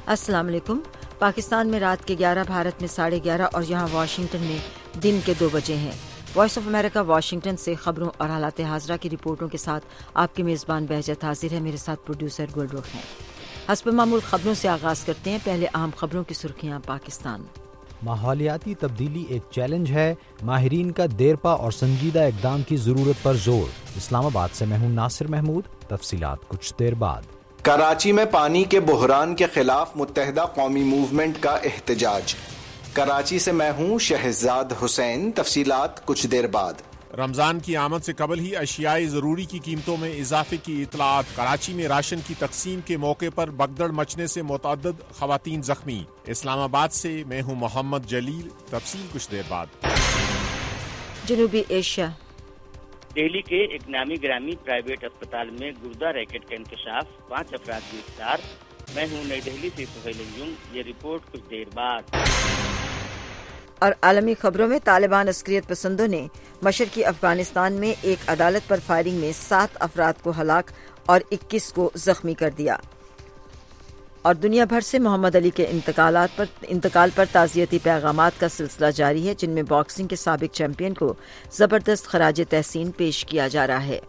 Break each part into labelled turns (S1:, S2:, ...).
S1: السلام علیکم۔ پاکستان میں رات کے 11، بھارت میں 11:30 اور یہاں واشنگٹن میں دن کے 2 بجے ہیں۔ وائس آف امریکہ واشنگٹن سے خبروں اور حالات حاضرہ کی رپورٹوں کے ساتھ آپ کی میزبان بہجت حاضر ہے۔ میرے ساتھ پروڈیوسر گلرخ ہیں۔ حسب معمول خبروں سے آغاز کرتے ہیں۔ پہلے اہم خبروں کی سرخیاں۔ پاکستان
S2: ماحولیاتی تبدیلی ایک چیلنج ہے، ماہرین کا دیرپا اور سنجیدہ اقدام کی ضرورت پر زور۔ اسلام آباد سے میں ہوں ناصر محمود، تفصیلات کچھ دیر بعد۔
S3: کراچی میں پانی کے بحران کے خلاف متحدہ قومی موومنٹ کا احتجاج۔ کراچی سے میں ہوں شہزاد حسین، تفصیلات کچھ دیر بعد۔
S4: رمضان کی آمد سے قبل ہی اشیائے ضروری کی قیمتوں میں اضافے کی اطلاعات۔ کراچی میں راشن کی تقسیم کے موقع پر بھگدڑ مچنے سے متعدد خواتین زخمی۔ اسلام آباد سے میں ہوں محمد جلیل، تفصیل کچھ دیر بعد۔
S1: جنوبی ایشیا۔
S5: دہلی کے ایک نامی گرامی پرائیویٹ اسپتال میں گردہ ریکٹ کا انکشاف، 5 افراد گرفتار۔ میں ہوں نئی دہلی سے سہیل انجم، یہ رپورٹ کچھ دیر بعد۔
S1: اور عالمی خبروں میں طالبان عسکریت پسندوں نے مشرقی افغانستان میں ایک عدالت پر فائرنگ میں 7 افراد کو ہلاک اور 21 کو زخمی کر دیا۔ اور دنیا بھر سے محمد علی کے انتقال پر تعزیتی پیغامات کا سلسلہ جاری ہے، جن میں باکسنگ کے سابق چیمپئن کو زبردست خراج تحسین پیش کیا جا رہا ہے۔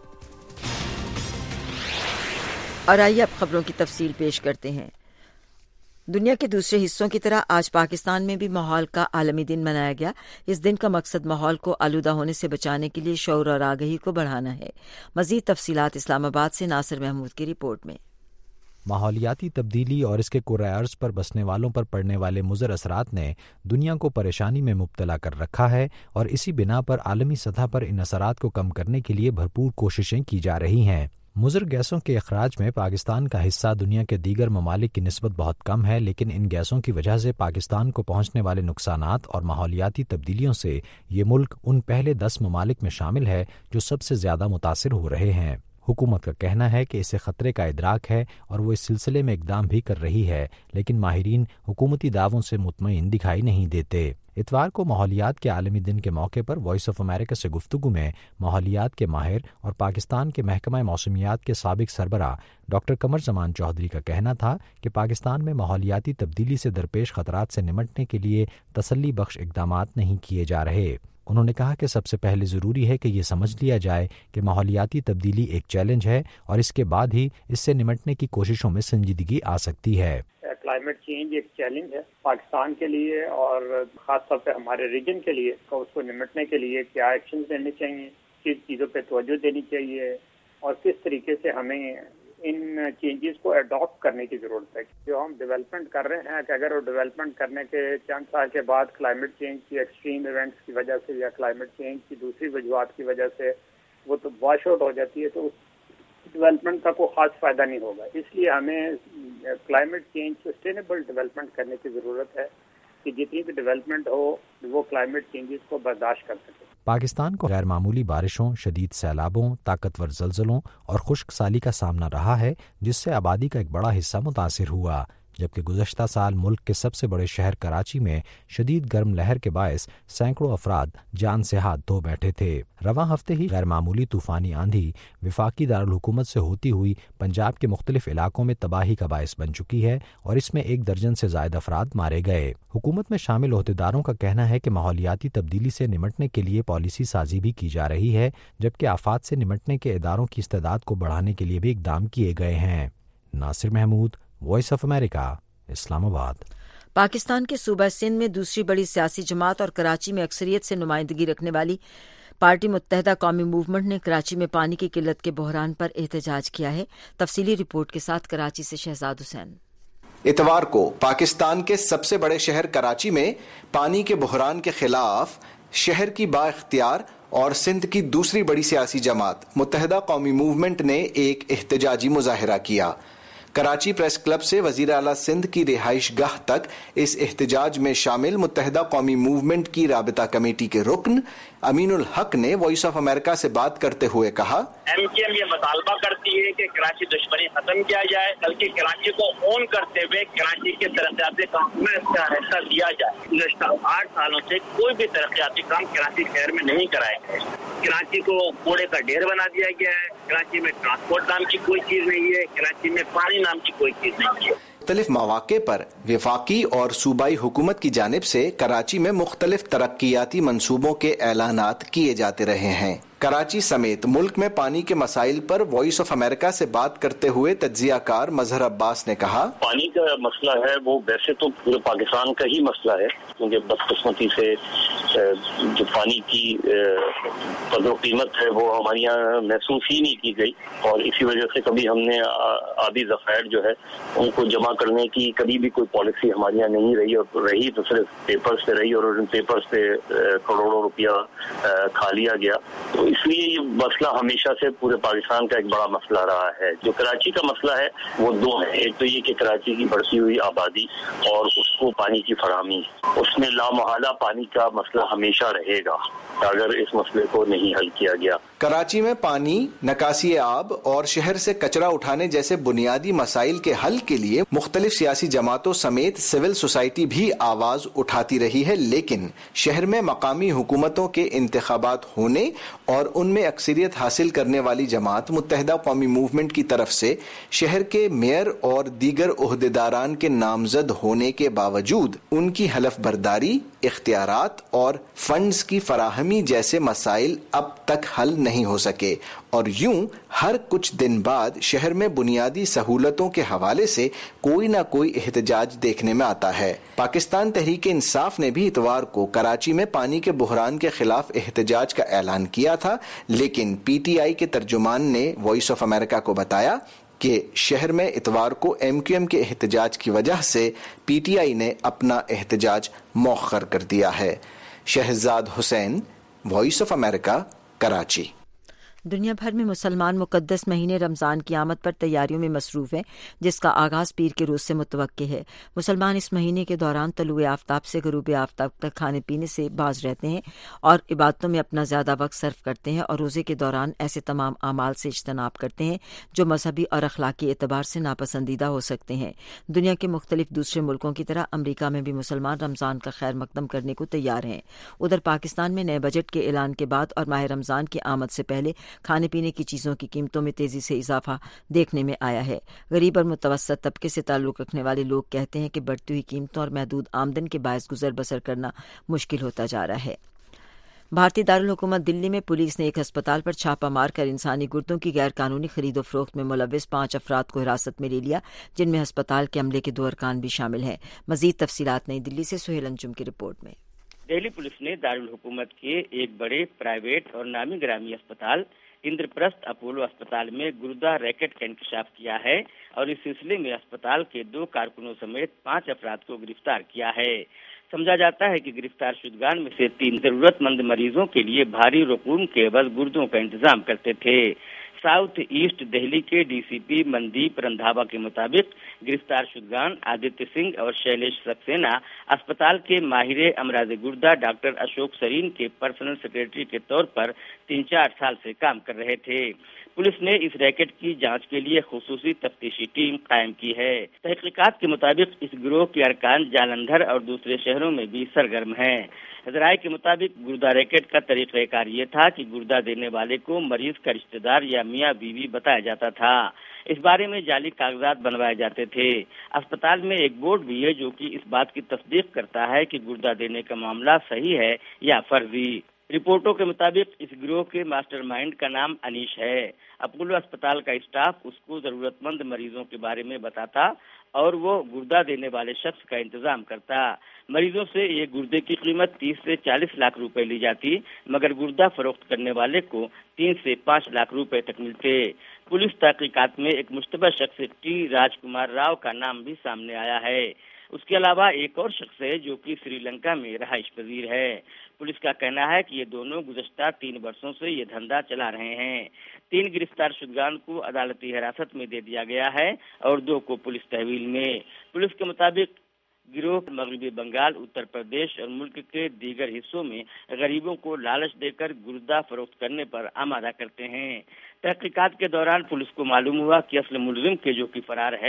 S1: اور آئیے اب خبروں کی تفصیل پیش کرتے ہیں۔ دنیا کے دوسرے حصوں کی طرح آج پاکستان میں بھی ماحول کا عالمی دن منایا گیا۔ اس دن کا مقصد ماحول کو آلودہ ہونے سے بچانے کے لیے شعور اور آگہی کو بڑھانا ہے۔ مزید تفصیلات اسلام آباد سے ناصر محمود کی رپورٹ میں۔
S2: ماحولیاتی تبدیلی اور اس کے کرۂ ارض پر بسنے والوں پر پڑنے والے مضر اثرات نے دنیا کو پریشانی میں مبتلا کر رکھا ہے، اور اسی بنا پر عالمی سطح پر ان اثرات کو کم کرنے کے لیے بھرپور کوششیں کی جا رہی ہیں۔ مضر گیسوں کے اخراج میں پاکستان کا حصہ دنیا کے دیگر ممالک کی نسبت بہت کم ہے، لیکن ان گیسوں کی وجہ سے پاکستان کو پہنچنے والے نقصانات اور ماحولیاتی تبدیلیوں سے یہ ملک ان پہلے 10 ممالک میں شامل ہے جو سب سے زیادہ متاثر ہو رہے ہیں۔ حکومت کا کہنا ہے کہ اسے خطرے کا ادراک ہے اور وہ اس سلسلے میں اقدام بھی کر رہی ہے، لیکن ماہرین حکومتی دعووں سے مطمئن دکھائی نہیں دیتے۔ اتوار کو ماحولیات کے عالمی دن کے موقع پر وائس آف امریکہ سے گفتگو میں ماحولیات کے ماہر اور پاکستان کے محکمہ موسمیات کے سابق سربراہ ڈاکٹر قمر زمان چودھری کا کہنا تھا کہ پاکستان میں ماحولیاتی تبدیلی سے درپیش خطرات سے نمٹنے کے لیے تسلی بخش اقدامات نہیں کیے جا رہے۔ انہوں نے کہا کہ سب سے پہلے ضروری ہے کہ یہ سمجھ لیا جائے کہ ماحولیاتی تبدیلی ایک چیلنج ہے، اور اس کے بعد ہی اس سے نمٹنے کی کوششوں میں سنجیدگی آ سکتی ہے۔
S6: کلائمیٹ چینج ایک چیلنج ہے پاکستان کے لیے، اور خاص طور پہ ہمارے ریجن کے لیے۔ تو اس کو نمٹنے کے لیے کیا ایکشن لینے چاہیے، کس چیزوں پہ توجہ دینی چاہیے، اور کس طریقے سے ہمیں ان چینجز کو اڈاپٹ کرنے کی ضرورت ہے۔ جو ہم ڈیولپمنٹ کر رہے ہیں کہ اگر وہ ڈیولپمنٹ کرنے کے چند سال کے بعد کلائمیٹ چینج کی ایکسٹریم ایونٹس کی وجہ سے یا کلائمیٹ چینج کی دوسری وجوہات کی وجہ سے وہ تو واش آؤٹ ہو جاتی ہے، تو اس ڈیولپمنٹ کا کوئی خاص فائدہ نہیں ہوگا۔ اس لیے ہمیں کلائمیٹ چینج سسٹینیبل ڈیولپمنٹ کرنے کی ضرورت ہے کہ جتنی بھی ڈیولپمنٹ ہو وہ کلائمیٹ چینجز کو برداشت کر سکے۔
S2: پاکستان کو غیر معمولی بارشوں، شدید سیلابوں، طاقتور زلزلوں اور خشک سالی کا سامنا رہا ہے، جس سے آبادی کا ایک بڑا حصہ متاثر ہوا، جبکہ گزشتہ سال ملک کے سب سے بڑے شہر کراچی میں شدید گرم لہر کے باعث سینکڑوں افراد جان سے ہاتھ دھو بیٹھے تھے۔ رواں ہفتے ہی غیر معمولی طوفانی آندھی وفاقی دارالحکومت سے ہوتی ہوئی پنجاب کے مختلف علاقوں میں تباہی کا باعث بن چکی ہے، اور اس میں 1 درجن سے زائد افراد مارے گئے۔ حکومت میں شامل عہدیداروں کا کہنا ہے کہ ماحولیاتی تبدیلی سے نمٹنے کے لیے پالیسی سازی بھی کی جا رہی ہے، جبکہ آفات سے نمٹنے کے اداروں کی استعداد کو بڑھانے کے لیے بھی اقدام کیے گئے ہیں۔ Nasir Mahmood, Voice of America, Islamabad.
S1: Pakistan کے صوبہ سندھ میں دوسری بڑی سیاسی جماعت اور کراچی میں اکثریت سے نمائندگی رکھنے والی پارٹی متحدہ قومی موومنٹ نے کراچی میں پانی کی قلت کے بحران پر احتجاج کیا ہے۔ تفصیلی رپورٹ کے ساتھ کراچی سے شہزاد حسین۔
S3: اتوار کو پاکستان کے سب سے بڑے شہر کراچی میں پانی کے بحران کے خلاف شہر کی با اختیار اور سندھ کی دوسری بڑی سیاسی جماعت متحدہ قومی موومنٹ نے ایک احتجاجی مظاہرہ کیا۔ کراچی پریس کلب سے وزیر اعلیٰ سندھ کی رہائش گاہ تک اس احتجاج میں شامل متحدہ قومی موومنٹ کی رابطہ کمیٹی کے رکن امین الحق نے وائس آف امریکہ سے بات کرتے ہوئے کہا،
S5: ایم کیو ایم یہ مطالبہ کرتی ہے کہ کراچی دشمنی ختم کیا جائے، بلکہ کراچی کو اون کرتے ہوئے کراچی کے ترقیاتی کام میں اس کا حصہ دیا جائے۔ گزشتہ 8 سالوں سے کوئی بھی ترقیاتی کام کراچی شہر میں نہیں کرائے گئے۔ کراچی کو کوڑے کا ڈھیر بنا دیا گیا ہے، کراچی میں ٹرانسپورٹ نام کی کوئی چیز نہیں ہے، کراچی میں پانی نام کی کوئی چیز نہیں ہے۔
S3: मुख्तलिफ मौके पर वफाकी और सूबाई हुकूमत की जानिब से कराची में मुख्तलिफ तरक्कियाती मंसूबों के ऐलानात किए जाते रहे हैं। कराची समेत मुल्क में पानी के मसाइल पर वॉइस ऑफ अमेरिका से बात करते हुए तज्जियाकार मजहर अब्बास ने कहा,
S7: पानी का मसला है वो वैसे तो पूरे पाकिस्तान का ही मसला है, क्योंकि बदकिस्मती से जो पानी की कदर कीमत है वो हमारे यहाँ महसूस ही नहीं की गई, और इसी वजह से कभी हमने आबी ज़खायर जो है उनको जमा करने की कभी भी कोई पॉलिसी हमारे यहाँ नहीं रही, और रही तो सिर्फ पेपर्स पे रही, और उन पेपर्स पे करोड़ों रुपया खा लिया गया। तो इसलिए ये मसला हमेशा से पूरे पाकिस्तान का एक बड़ा मसला रहा है। जो कराची का मसला है वो दो है, एक तो ये कि कराची की बढ़ती हुई आबादी और उसको पानी की फराहमी, उसमें लामहला पानी का मसला हमेशा रहेगा अगर इस मसले को नहीं हल किया गया।
S3: कराची में पानी, निकासी आब और शहर से कचरा उठाने जैसे बुनियादी मसाइल के हल के लिए मुख्तलिफ सियासी जमातों समेत सिविल सोसाइटी भी आवाज उठाती रही है, लेकिन शहर में मकामी हुकूमतों के इंतखाबात होने और उनमें अक्सरियत हासिल करने वाली जमात मुत्तहिदा कौमी मूवमेंट की तरफ से शहर के मेयर और दीगर ओहदेदारान के नामजद होने के बावजूद उनकी हलफ बर्दारी, इख्तियारात और फंड्स की फराहमी जैसे मसाइल अब तक हल नहीं हो सके, और यूं हर कुछ दिन बाद शहर में बुनियादी सहूलतों के हवाले से कोई ना कोई एहतजाज देखने में आता है। पाकिस्तान तहरीक इंसाफ ने भी इतवार को कराची में पानी के बुहरान के खिलाफ एहतजाज का ऐलान किया था, लेकिन पीटीआई के तर्जुमान ने वॉइस ऑफ अमेरिका को बताया कि शहर में इतवार को एमक्यूएम के एहतजाज की वजह से पीटीआई ने अपना एहतजाज मौखर कर दिया है। Shahzad Hussain, Voice of America, Karachi.
S1: दुनिया भर में मुसलमान मुकद्दस महीने रमज़ान की आमद पर तैयारियों में मसरूफ़ हैं, जिसका आगाज़ पीर के रोज़ से मुतवक्के है। मुसलमान इस महीने के दौरान तलुए आफ्ताब से गरूब आफ्ताब तक खाने पीने से बाज रहते हैं और इबादतों में अपना ज़्यादा वक्त सर्फ करते हैं, और रोज़े के दौरान ऐसे तमाम आमाल से इज्तनाब करते हैं जो मजहबी और अखलाकी एतबार से नापसंदीदा हो सकते हैं। दुनिया के मुख्तलिफ दूसरे मुल्कों की तरह अमरीका में भी मुसलमान रमज़ान का खैर मकदम करने को तैयार हैं। उधर पाकिस्तान में नए बजट के ऐलान के बाद और माह रमज़ान की आमद से पहले खाने पीने की चीज़ों की कीमतों में तेज़ी से इजाफा देखने में आया है। गरीब और मुतवस्सत तबके से ताल्लुक़ रखने वाले लोग कहते हैं कि बढ़ती हुई कीमतों और महदूद आमदन के बायस गुजर बसर करना मुश्किल होता जा रहा है। भारतीय दारुल हुकूमत दिल्ली में पुलिस ने एक अस्पताल पर छापा मारकर इंसानी गुर्दों की गैर कानूनी खरीदो फरोख्त में मुलव्विस 5 अफराद को हिरासत में ले लिया, जिनमें अस्पताल के अमले के 2 अरकान भी शामिल हैं। मजीद तफसीलात नई दिल्ली से सुहेल अंजुम की रिपोर्ट में।
S8: दिल्ली पुलिस ने दारुल हुकूमत के एक बड़े प्राइवेट और नामी ग्रामी अस्पताल इंद्रप्रस्थ अपोलो अस्पताल में गुर्दा रैकेट का इंकशाफ किया है, और इस सिलसिले में अस्पताल के 2 कारकुनों समेत 5 अफराद को गिरफ्तार किया है। समझा जाता है कि गिरफ्तार शुदगान में से 3 जरूरतमंद मरीजों के लिए भारी रकूम के एवज गुर्दों का इंतजाम करते थे। साउथ ईस्ट दिल्ली के डीसीपी मनदीप रंधावा के मुताबिक गिरफ्तार शुदगान आदित्य सिंह और शैलेश सक्सेना अस्पताल के माहिर अमराज गुर्दा डॉक्टर अशोक सरीन के पर्सनल सेक्रेटरी के तौर पर 3-4 साल से काम कर रहे थे। पुलिस ने इस रैकेट की जांच के लिए खुसूसी तफ्तीशी टीम कायम की है। तहकीकात के मुताबिक इस गिरोह के अरकान जालंधर और दूसरे शहरों में भी सरगर्म हैं। राय के मुताबिक गुर्दा रैकेट का तरीक़ाकार ये था कि गुर्दा देने वाले को मरीज का रिश्तेदार या मियाँ बीवी बताया जाता था। इस बारे में जाली कागजात बनवाए जाते थे। अस्पताल में एक बोर्ड भी है जो कि इस बात की तस्दीक करता है कि गुर्दा देने का मामला सही है या फर्जी। रिपोर्टों के मुताबिक इस गिरोह के मास्टरमाइंड का नाम अनीश है। अपोलो अस्पताल का स्टाफ उसको जरूरतमंद मरीजों के बारे में बताता और वो गुर्दा देने वाले शख्स का इंतजाम करता। मरीजों से ये गुर्दे की कीमत 30 से 40 लाख रुपए ली जाती, मगर गुर्दा फरोख्त करने वाले को 3 से 5 लाख रुपए तक मिलते। पुलिस तहकीकात में एक मुश्तबा शख्स टी राजकुमार राव का नाम भी सामने आया है। उसके अलावा एक और शख्स है जो कि श्रीलंका में रहाइश पजीर है। पुलिस का कहना है कि ये दोनों गुज़श्ता 3 वर्षों से ये धंधा चला रहे हैं। 3 गिरफ्तार शुदगान को अदालती हिरासत में दे दिया गया है और 2 को पुलिस तहवील में। पुलिस के मुताबिक गिरोह मगरबी बंगाल, उत्तर प्रदेश और मुल्क के दीगर हिस्सों में गरीबों को लालच देकर गुर्दा फरोख्त करने पर आमादा करते हैं। तहकीकात के दौरान पुलिस को मालूम हुआ कि असल मुलजिम के जो कि फरार है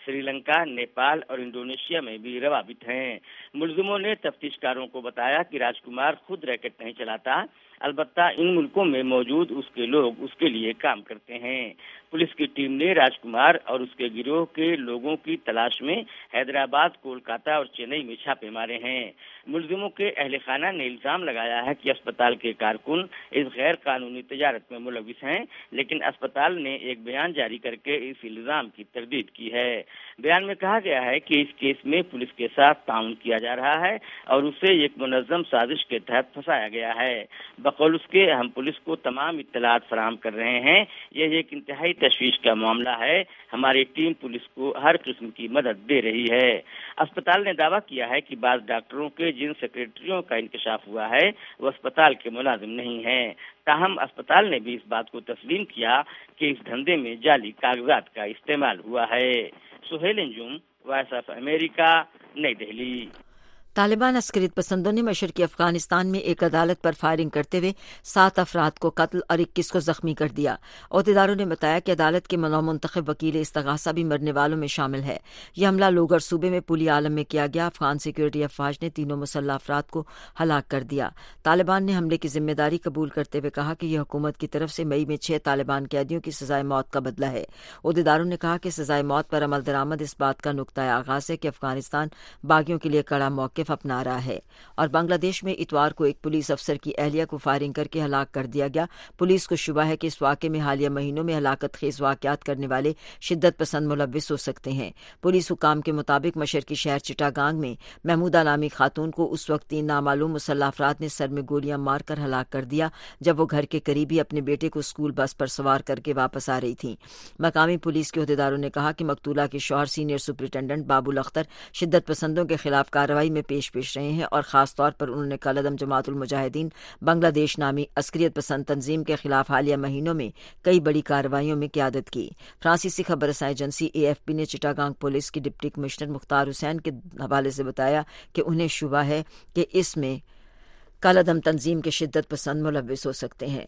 S8: श्री लंका, नेपाल और इंडोनेशिया में भी रवाबित हैं। मुलजिमों ने तफ्तीशकारों को बताया कि राजकुमार खुद रैकेट नहीं चलाता, अलबत्ता इन मुल्कों में मौजूद उसके लोग उसके लिए काम करते हैं। पुलिस की टीम ने राजकुमार और उसके गिरोह के लोगों की तलाश में हैदराबाद, कोलकाता और चेन्नई में छापे मारे हैं। मुलजिमों के अहले खाना ने इल्जाम लगाया है कि अस्पताल के कारकुन इस गैर कानूनी तजारत में मुलविस हैं, लेकिन अस्पताल ने एक बयान जारी करके इस इल्जाम की तरदीद की है। बयान में कहा गया है कि इस केस में पुलिस के साथ ताउन किया जा रहा है और उसे एक मुनज़्ज़म साजिश के तहत फंसाया गया है। बकौल उसके हम पुलिस को तमाम इत्तलात फराहम कर रहे हैं। यह एक इंतहाई तशवीश का मामला है। हमारी टीम पुलिस को हर किस्म की मदद दे रही है। अस्पताल ने दावा किया है कि बाद डॉक्टरों के जिन सेक्रेटरियों का इंकशाफ हुआ है वो अस्पताल के मुलाजिम नहीं हैं। ताहम अस्पताल ने भी इस बात को तस्लीम किया कि इस धंधे में जाली कागजात का इस्तेमाल हुआ है। Suhail Anjum, Voice of America, New Delhi.
S1: Taliban अस्करियत पसंदों ने मशरकी अफगानिस्तान में एक अदालत पर फायरिंग करते हुए 7 अफराद को कत्ल और 21 को जख्मी कर दिया। अहदेदारों ने बताया कि अदालत के मनोमुंतखब वकील इस्तगासा भी मरने वालों में शामिल है। यह हमला लोगर सूबे में पुली आलम में किया गया। अफगान सिक्योरिटी अफवाज ने तीनों मुसल्लह अफराद को हलाक कर दिया। तालिबान ने हमले की जिम्मेदारी कबूल करते हुए कहा कि यह हुकूमत की तरफ से मई में 6 तालिबान कैदियों की सजाए मौत का बदला है। अहदेदारों ने कहा कि सजाए मौत पर अमल दरामद इस बात का नुक्ता आगाज है कि अफगानिस्तान बागियों के लिए कड़ा मौक़िफ़ अपना रहा है। और बांग्लादेश में इतवार को एक पुलिस अफसर की अहलिया को फायरिंग करके हलाक कर दिया गया। पुलिस को शुबा है कि इस वाक़े में हालिया महीनों में हलाकत खेज वाक़यात करने वाले शिद्दत पसंद मुलव्विस हो सकते हैं। पुलिस हुकाम के मुताबिक मशरकी शहर चिटागांग में महमूदा नामी खातून को उस वक्त 3 नामालूम मुसल्लह अफराद ने सर में गोलियां मारकर हलाक कर दिया जब वो घर के करीब ही अपने बेटे को स्कूल बस पर सवार करके वापस आ रही थी। मकामी पुलिस के अहदेदारों ने कहा कि मकतूला के शौहर सीनियर सुपरिटेंडेंट बाबुल अख्तर शिद्दत पसंदों के खिलाफ कार्रवाई में पेश रहे हैं और खास तौर पर उन्होंने कलअदम जमातुल मुजाहिदीन बांग्लादेश नामी अस्करियत पसंद तंजीम के खिलाफ हालिया महीनों में कई बड़ी कार्रवाइयों में क़यादत की। फ्रांसीसी खबर रसाई एजेंसी AFP ने चिटागांग पुलिस के डिप्टी कमिश्नर मुख्तार हुसैन के हवाले से बताया कि उन्हें शुबा है कि इसमें कलअदम तंजीम के शिद्दत पसंद मुलव्विस हो सकते हैं।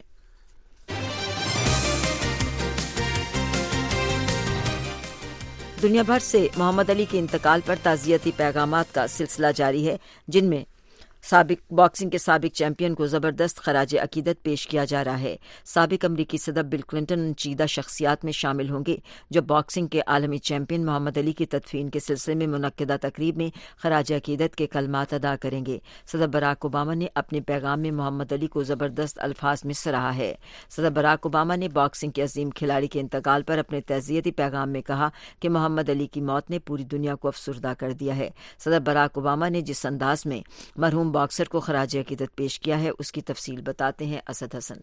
S1: दुनिया भर से मोहम्मद अली के इंतकाल पर ताज़ियती पैगामात का सिलसिला जारी है, जिनमें बॉक्सिंग के साबिक चैंपियन को जबरदस्त खराज अकीदत पेश किया जा रहा है। साबिक अमरीकी सदर बिल क्लिंटन उन चीदा शख्सियात में शामिल होंगे जो बॉक्सिंग के आलमी चैंपियन मोहम्मद अली की तदफीन के सिलसिले में मुनक्किदा तकरीब में खराज अकीदत के कलमात अदा करेंगे। सदर बराक ओबामा ने अपने पैगाम में मोहम्मद अली को जबरदस्त अल्फाज में सराहा है। सदर बराक ओबामा ने बॉक्सिंग के अजीम खिलाड़ी के इंतकाल पर अपने तज़ियती पैगाम में कहा कि मोहम्मद अली की मौत ने पूरी दुनिया को अफसुर्दा कर दिया है। सदर बराक ओबामा ने जिस अंदाज में मरहूम बॉक्सर को खराज अकीदत पेश किया है उसकी तफसील बताते हैं असद हसन।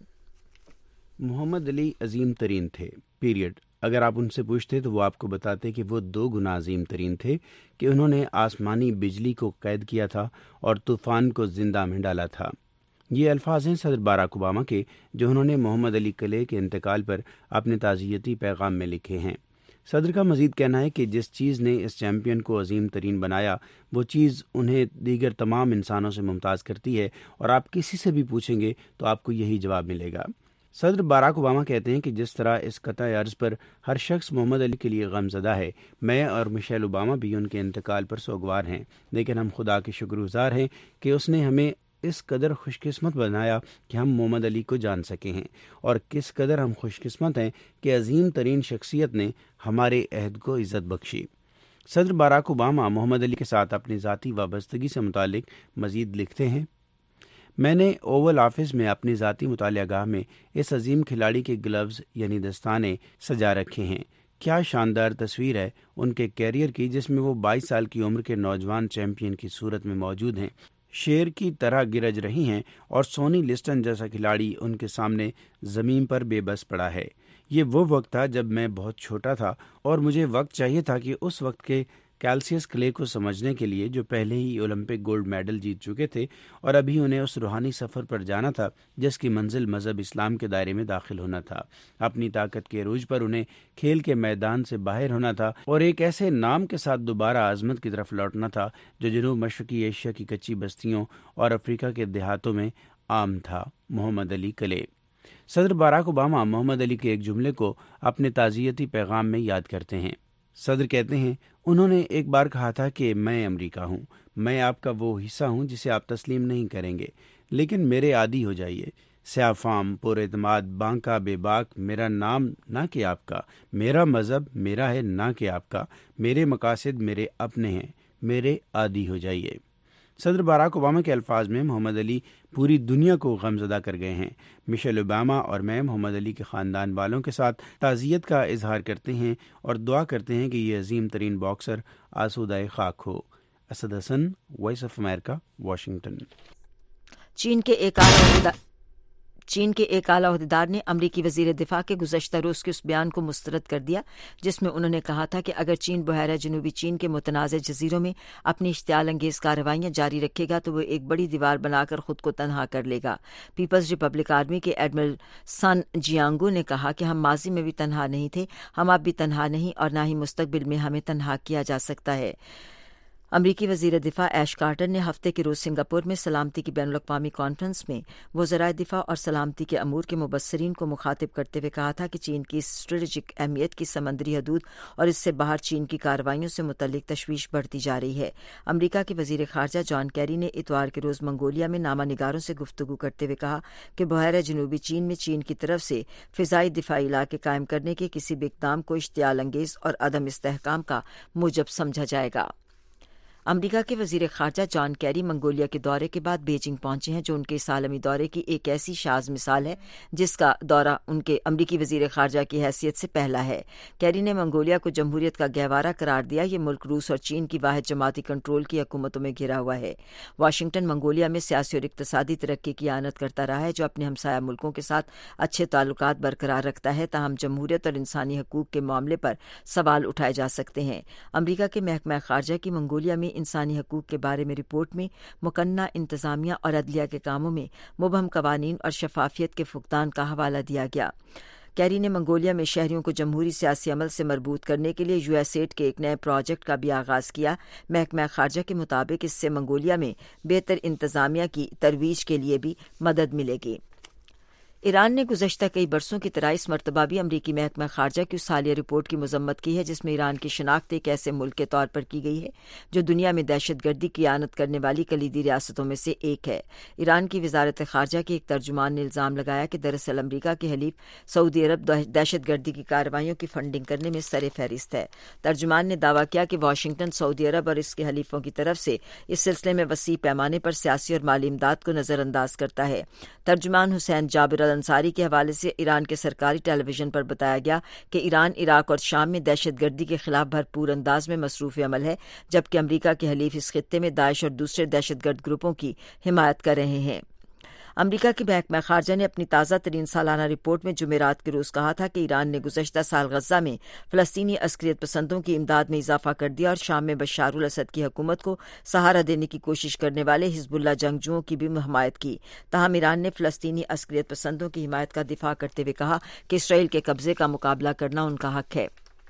S9: मोहम्मद अली अजीम तरीन थे, पीरियड। अगर आप उनसे पूछते तो वो आपको बताते कि वो 2 गुना अजीम तरीन थे कि उन्होंने आसमानी बिजली को कैद किया था और तूफान को जिंदा में डाला था। ये अल्फाज हैं सदर बराक ओबामा के जो उन्होंने मोहम्मद अली कले के इंतकाल पर अपने ताज़ियती पैगाम में लिखे हैं। सदर का मजीद कहना है कि जिस चीज़ ने इस चैम्पियन को अजीम तरीन बनाया वो चीज़ उन्हें दीगर तमाम इंसानों से मुमताज़ करती है और आप किसी से भी पूछेंगे तो आपको यही जवाब मिलेगा। सदर बराक ओबामा कहते हैं कि जिस तरह इस कतई अर्ज़ पर हर शख्स मोहम्मद अली के लिए गमज़दा है, मैं और मिशेल ओबामा भी उनके इंतकाल पर सोगवार हैं, लेकिन हम खुदा के शुक्रगुज़ार हैं कि उसने हमें इस कदर खुशकिस्मत बनाया कि हम मोहम्मद अली को जान सके हैं और किस कदर हम खुशकिस्मत हैं कि अजीम तरीन शख्सियत ने हमारे अहद को इज़्ज़त बख्शी। सदर बराक ओबामा मोहम्मद अली के साथ अपनी ज़ाती वाबस्तगी से मुतालिक मज़ीद लिखते हैं, मैंने ओवल ऑफिस में अपनी ज़ाती मुतालियागाह में इस अजीम खिलाड़ी के ग्लव्स यानी दस्ताने सजा रखे हैं। क्या शानदार तस्वीर है उनके कैरियर की, जिसमें वो 22 साल की उम्र के नौजवान चैंपियन की सूरत में मौजूद हैं, शेर की तरह गिरज रही हैं और सोनी लिस्टन जैसा खिलाड़ी उनके सामने ज़मीन पर बेबस पड़ा है। ये वो वक्त था जब मैं बहुत छोटा था और मुझे वक्त चाहिए था कि उस वक्त के कैल्सियस क्ले को समझने के लिए जो पहले ही ओलंपिक गोल्ड मेडल जीत चुके थे और अभी उन्हें उस रूहानी सफ़र पर जाना था जिसकी मंजिल मज़हब इस्लाम के दायरे में दाखिल होना था। अपनी ताकत के अरूज पर उन्हें खेल के मैदान से बाहर होना था और एक ऐसे नाम के साथ दोबारा आज़मत की तरफ लौटना था जो जनूब मशरकी एशिया की कच्ची बस्तियों और अफ्रीका के देहातों में आम था, मोहम्मद अली कले। सदर बराक ओबामा मोहम्मद अली के एक जुमले को अपने ताज़ियती पैगाम में याद करते हैं, صدر کہتے ہیں، انہوں نے ایک بار کہا تھا کہ میں امریکہ ہوں، میں آپ کا وہ حصہ ہوں جسے آپ تسلیم نہیں کریں گے، لیکن میرے عادی ہو جائیے۔ سیاہ فام، پر اعتماد، بانکا بے باک، میرا نام نہ کہ آپ کا، میرا مذہب میرا ہے نہ کہ آپ کا، میرے مقاصد میرے اپنے ہیں، میرے عادی ہو جائیے۔ صدر باراک اوباما کے الفاظ میں محمد علی پوری دنیا کو غمزدہ کر گئے ہیں۔ مشیل اوباما اور میں محمد علی کے خاندان والوں کے ساتھ تعزیت کا اظہار کرتے ہیں اور دعا کرتے ہیں کہ یہ عظیم ترین باکسر آسودہ خاک ہو۔ Asad Hasan, Voice of America, Washington.
S1: چین کے ایک اعلیٰ عہدیدار نے امریکی وزیر دفاع کے گزشتہ روز کے اس بیان کو مسترد کر دیا جس میں انہوں نے کہا تھا کہ اگر چین بحیرہ جنوبی چین کے متنازع جزیروں میں اپنی اشتعال انگیز کارروائیاں جاری رکھے گا تو وہ ایک بڑی دیوار بنا کر خود کو تنہا کر لے گا۔ پیپلز ریپبلک آرمی کے ایڈمرل سن جیانگو نے کہا کہ ہم ماضی میں بھی تنہا نہیں تھے، ہم اب بھی تنہا نہیں اور نہ ہی مستقبل میں ہمیں تنہا کیا جا سکتا ہے۔ امریکی وزیر دفاع ایش کارٹر نے ہفتے کے روز سنگاپور میں سلامتی کی بین الاقوامی کانفرنس میں وزرائے دفاع اور سلامتی کے امور کے مبصرین کو مخاطب کرتے ہوئے کہا تھا کہ چین کی اسٹریٹجک اہمیت کی سمندری حدود اور اس سے باہر چین کی کارروائیوں سے متعلق تشویش بڑھتی جا رہی ہے۔ امریکہ کے وزیر خارجہ جان کیری نے اتوار کے روز منگولیا میں نامہ نگاروں سے گفتگو کرتے ہوئے کہا کہ بحیرہ جنوبی چین میں چین کی طرف سے فضائی دفاعی علاقے قائم کرنے کے کسی بھی اقدام کو اشتعال انگیز اور عدم استحکام کا موجب سمجھا جائے گا۔ امریکہ کے وزیر خارجہ جان کیری منگولیا کے دورے کے بعد بیجنگ پہنچے ہیں جو ان کے اس عالمی دورے کی ایک ایسی شاذ مثال ہے جس کا دورہ ان کے امریکی وزیر خارجہ کی حیثیت سے پہلا ہے۔ کیری نے منگولیا کو جمہوریت کا گہوارہ قرار دیا۔ یہ ملک روس اور چین کی واحد جماعتی کنٹرول کی حکومتوں میں گھرا ہوا ہے۔ واشنگٹن منگولیا میں سیاسی اور اقتصادی ترقی کی اعانت کرتا رہا ہے جو اپنے ہمسایہ ملکوں کے ساتھ اچھے تعلقات برقرار رکھتا ہے، تاہم جمہوریت اور انسانی حقوق کے معاملے پر سوال اٹھائے جا سکتے ہیں۔ امریکہ کے محکمہ خارجہ کی منگولیا میں انسانی حقوق کے بارے میں رپورٹ میں مقننہ انتظامیہ اور عدلیہ کے کاموں میں مبہم قوانین اور شفافیت کے فقدان کا حوالہ دیا گیا۔ کیری نے منگولیا میں شہریوں کو جمہوری سیاسی عمل سے مربوط کرنے کے لیے USAID کے ایک نئے پروجیکٹ کا بھی آغاز کیا۔ محکمہ خارجہ کے مطابق اس سے منگولیا میں بہتر انتظامیہ کی ترویج کے لیے بھی مدد ملے گی۔ ایران نے گزشتہ کئی برسوں کی طرح اس مرتبہ بھی امریکی محکمہ خارجہ کی اس حالیہ رپورٹ کی مذمت کی ہے جس میں ایران کی شناخت ایک ایسے ملک کے طور پر کی گئی ہے جو دنیا میں دہشت گردی کی اعانت کرنے والی کلیدی ریاستوں میں سے ایک ہے۔ ایران کی وزارت خارجہ کے ایک ترجمان نے الزام لگایا کہ دراصل امریکہ کے حلیف سعودی عرب دہشت گردی کی کارروائیوں کی فنڈنگ کرنے میں سر فہرست ہے۔ ترجمان نے دعویٰ کیا کہ واشنگٹن سعودی عرب اور اس کے حلیفوں کی طرف سے اس سلسلے میں وسیع پیمانے پر سیاسی اور مالی امداد کو نظر انداز کرتا ہے۔ ترجمان حسین جابر انصاری کے حوالے سے ایران کے سرکاری ٹیلی ویژن پر بتایا گیا کہ ایران عراق اور شام میں دہشت گردی کے خلاف بھرپور انداز میں مصروف عمل ہے جبکہ امریکہ کے حلیف اس خطے میں داعش اور دوسرے دہشت گرد گروپوں کی حمایت کر رہے ہیں۔ امریکہ کے محکمہ خارجہ نے اپنی تازہ ترین سالانہ رپورٹ میں جمعرات کے روز کہا تھا کہ ایران نے گزشتہ سال غزہ میں فلسطینی عسکریت پسندوں کی امداد میں اضافہ کر دیا اور شام میں بشار الاسد کی حکومت کو سہارا دینے کی کوشش کرنے والے حزب اللہ جنگجوؤں کی بھی حمایت کی۔ تاہم ایران نے فلسطینی عسکریت پسندوں کی حمایت کا دفاع کرتے ہوئے کہا کہ اسرائیل کے قبضے کا مقابلہ کرنا ان کا حق ہے۔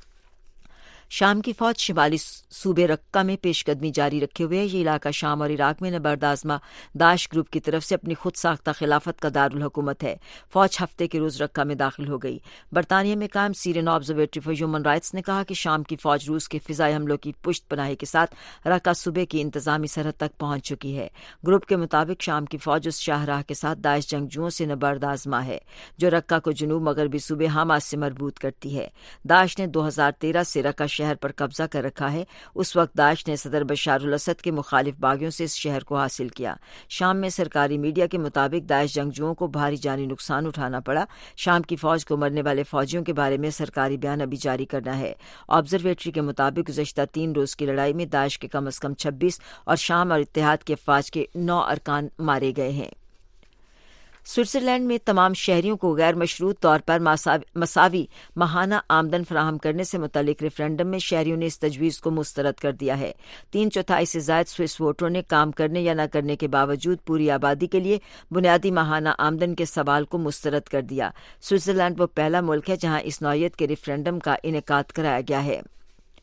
S1: شام کی فوج شمالی صوبے رقہ میں پیش قدمی جاری رکھے ہوئے ہے۔ یہ علاقہ شام اور عراق میں نبرد آزما داعش گروپ کی طرف سے اپنی خود ساختہ خلافت کا دارالحکومت ہے۔ فوج ہفتے کے روز رقہ میں داخل ہو گئی۔ برطانیہ میں قائم Syrian Observatory for Human Rights نے کہا کہ شام کی فوج روس کے فضائی حملوں کی پشت پناہی کے ساتھ رقہ صوبے کی انتظامی سرحد تک پہنچ چکی ہے۔ گروپ کے مطابق شام کی فوج اس شاہراہ کے ساتھ داعش جنگجوؤں سے نبرد آزما ہے جو رقہ کو جنوب مغربی صوبے حماس سے مربوط کرتی ہے۔ داعش نے 2013 سے رقہ شہر پر قبضہ کر رکھا ہے۔ اس وقت داعش نے صدر بشار الاسد کے مخالف باغیوں سے اس شہر کو حاصل کیا۔ شام میں سرکاری میڈیا کے مطابق داعش جنگجوؤں کو بھاری جانی نقصان اٹھانا پڑا۔ شام کی فوج کو مرنے والے فوجیوں کے بارے میں سرکاری بیان ابھی جاری کرنا ہے۔ آبزرویٹری کے مطابق گزشتہ 3 روز کی لڑائی میں داعش کے کم از کم 26 اور شام اور اتحاد کے افواج کے 9 ارکان مارے گئے ہیں۔ سوئٹزرلینڈ میں تمام شہریوں کو غیر مشروط طور پر مساوی ماہانہ آمدن فراہم کرنے سے متعلق ریفرینڈم میں شہریوں نے اس تجویز کو مسترد کر دیا ہے۔ 3/4 سے زائد سوئس ووٹروں نے کام کرنے یا نہ کرنے کے باوجود پوری آبادی کے لیے بنیادی ماہانہ آمدن کے سوال کو مسترد کر دیا۔ سوئٹزرلینڈ وہ پہلا ملک ہے جہاں اس نوعیت کے ریفرینڈم کا انعقاد کرایا گیا ہے۔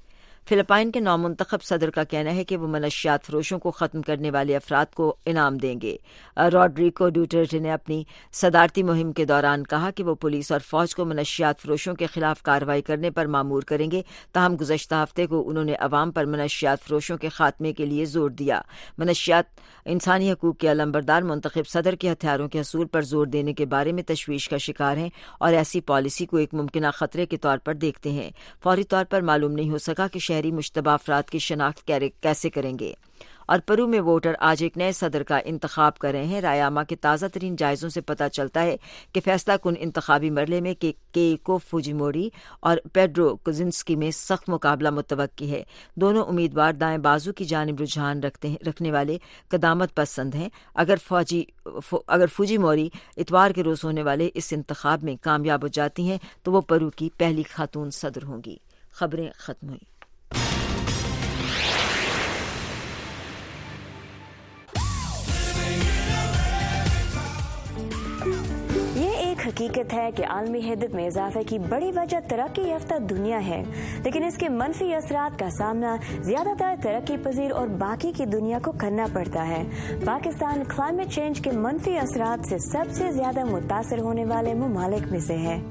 S1: فلپائن کے نومنتخب صدر کا کہنا ہے کہ وہ منشیات فروشوں کو ختم کرنے والے افراد کو انعام دیں گے۔ روڈریگو ڈوٹرٹے نے اپنی صدارتی مہم کے دوران کہا کہ وہ پولیس اور فوج کو منشیات فروشوں کے خلاف کارروائی کرنے پر مامور کریں گے، تاہم گزشتہ ہفتے کو انہوں نے عوام پر منشیات فروشوں کے خاتمے کے لیے زور دیا۔ منشیات انسانی حقوق کے علمبردار منتخب صدر کے ہتھیاروں کے حصول پر زور دینے کے بارے میں تشویش کا شکار ہیں اور ایسی پالیسی کو ایک ممکنہ خطرے کے طور پر دیکھتے ہیں۔ فوری طور پر معلوم نہیں ہو سکا کہ شہری مشتبہ افراد کی شناخت کیسے کریں گے۔ اور پرو میں ووٹر آج ایک نئے صدر کا انتخاب کر رہے ہیں۔ رائے کے تازہ ترین جائزوں سے پتہ چلتا ہے کہ فیصلہ کن انتخابی مرحلے میں کیئیکو فوجیموری اور پیڈرو کوزنسکی میں سخت مقابلہ متوقع ہے۔ دونوں امیدوار دائیں بازو کی جانب رجحان رکھنے والے قدامت پسند ہیں۔ اگر فوجیموری اتوار کے روز ہونے والے اس انتخاب میں کامیاب ہو جاتی ہیں تو وہ پرو کی پہلی خاتون صدر ہوں گی۔ خبریں ختم ہوئیں۔
S10: حقیقت ہے کہ عالمی حدت میں اضافے کی بڑی وجہ ترقی یافتہ دنیا ہے، لیکن اس کے منفی اثرات کا سامنا زیادہ تر ترقی پذیر اور باقی کی دنیا کو کرنا پڑتا ہے۔ پاکستان کلائمیٹ چینج کے منفی اثرات سے سب سے زیادہ متاثر ہونے والے ممالک میں سے ہے۔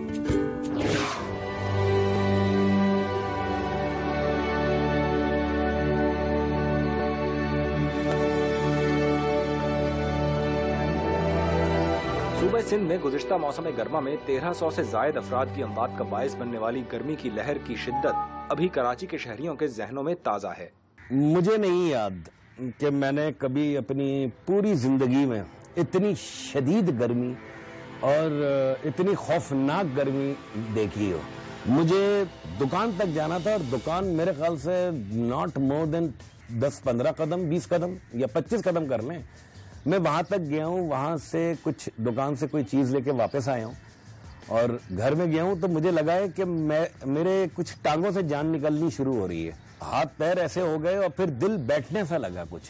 S3: صوبہ سندھ میں گزشتہ موسم گرما میں 1300 سے زائد افراد کی اموات کا باعث بننے والی گرمی کی لہر کی شدت ابھی کراچی کے شہریوں کے ذہنوں میں تازہ ہے۔
S11: مجھے نہیں یاد کہ میں نے کبھی اپنی پوری زندگی میں اتنی شدید گرمی اور اتنی خوفناک گرمی دیکھی ہو۔ مجھے دکان تک جانا تھا اور دکان میرے خیال سے ناٹ مور دین 10-15 قدم 20 قدم یا 25 قدم کر لیں۔ میں وہاں تک گیا ہوں، وہاں سے کچھ دکان سے کوئی چیز لے کے واپس آیا ہوں اور گھر میں گیا ہوں تو مجھے لگا ہے کہ میرے کچھ ٹانگوں سے جان نکلنی شروع ہو رہی ہے، ہاتھ پیر ایسے ہو گئے اور پھر دل بیٹھنے سا لگا کچھ۔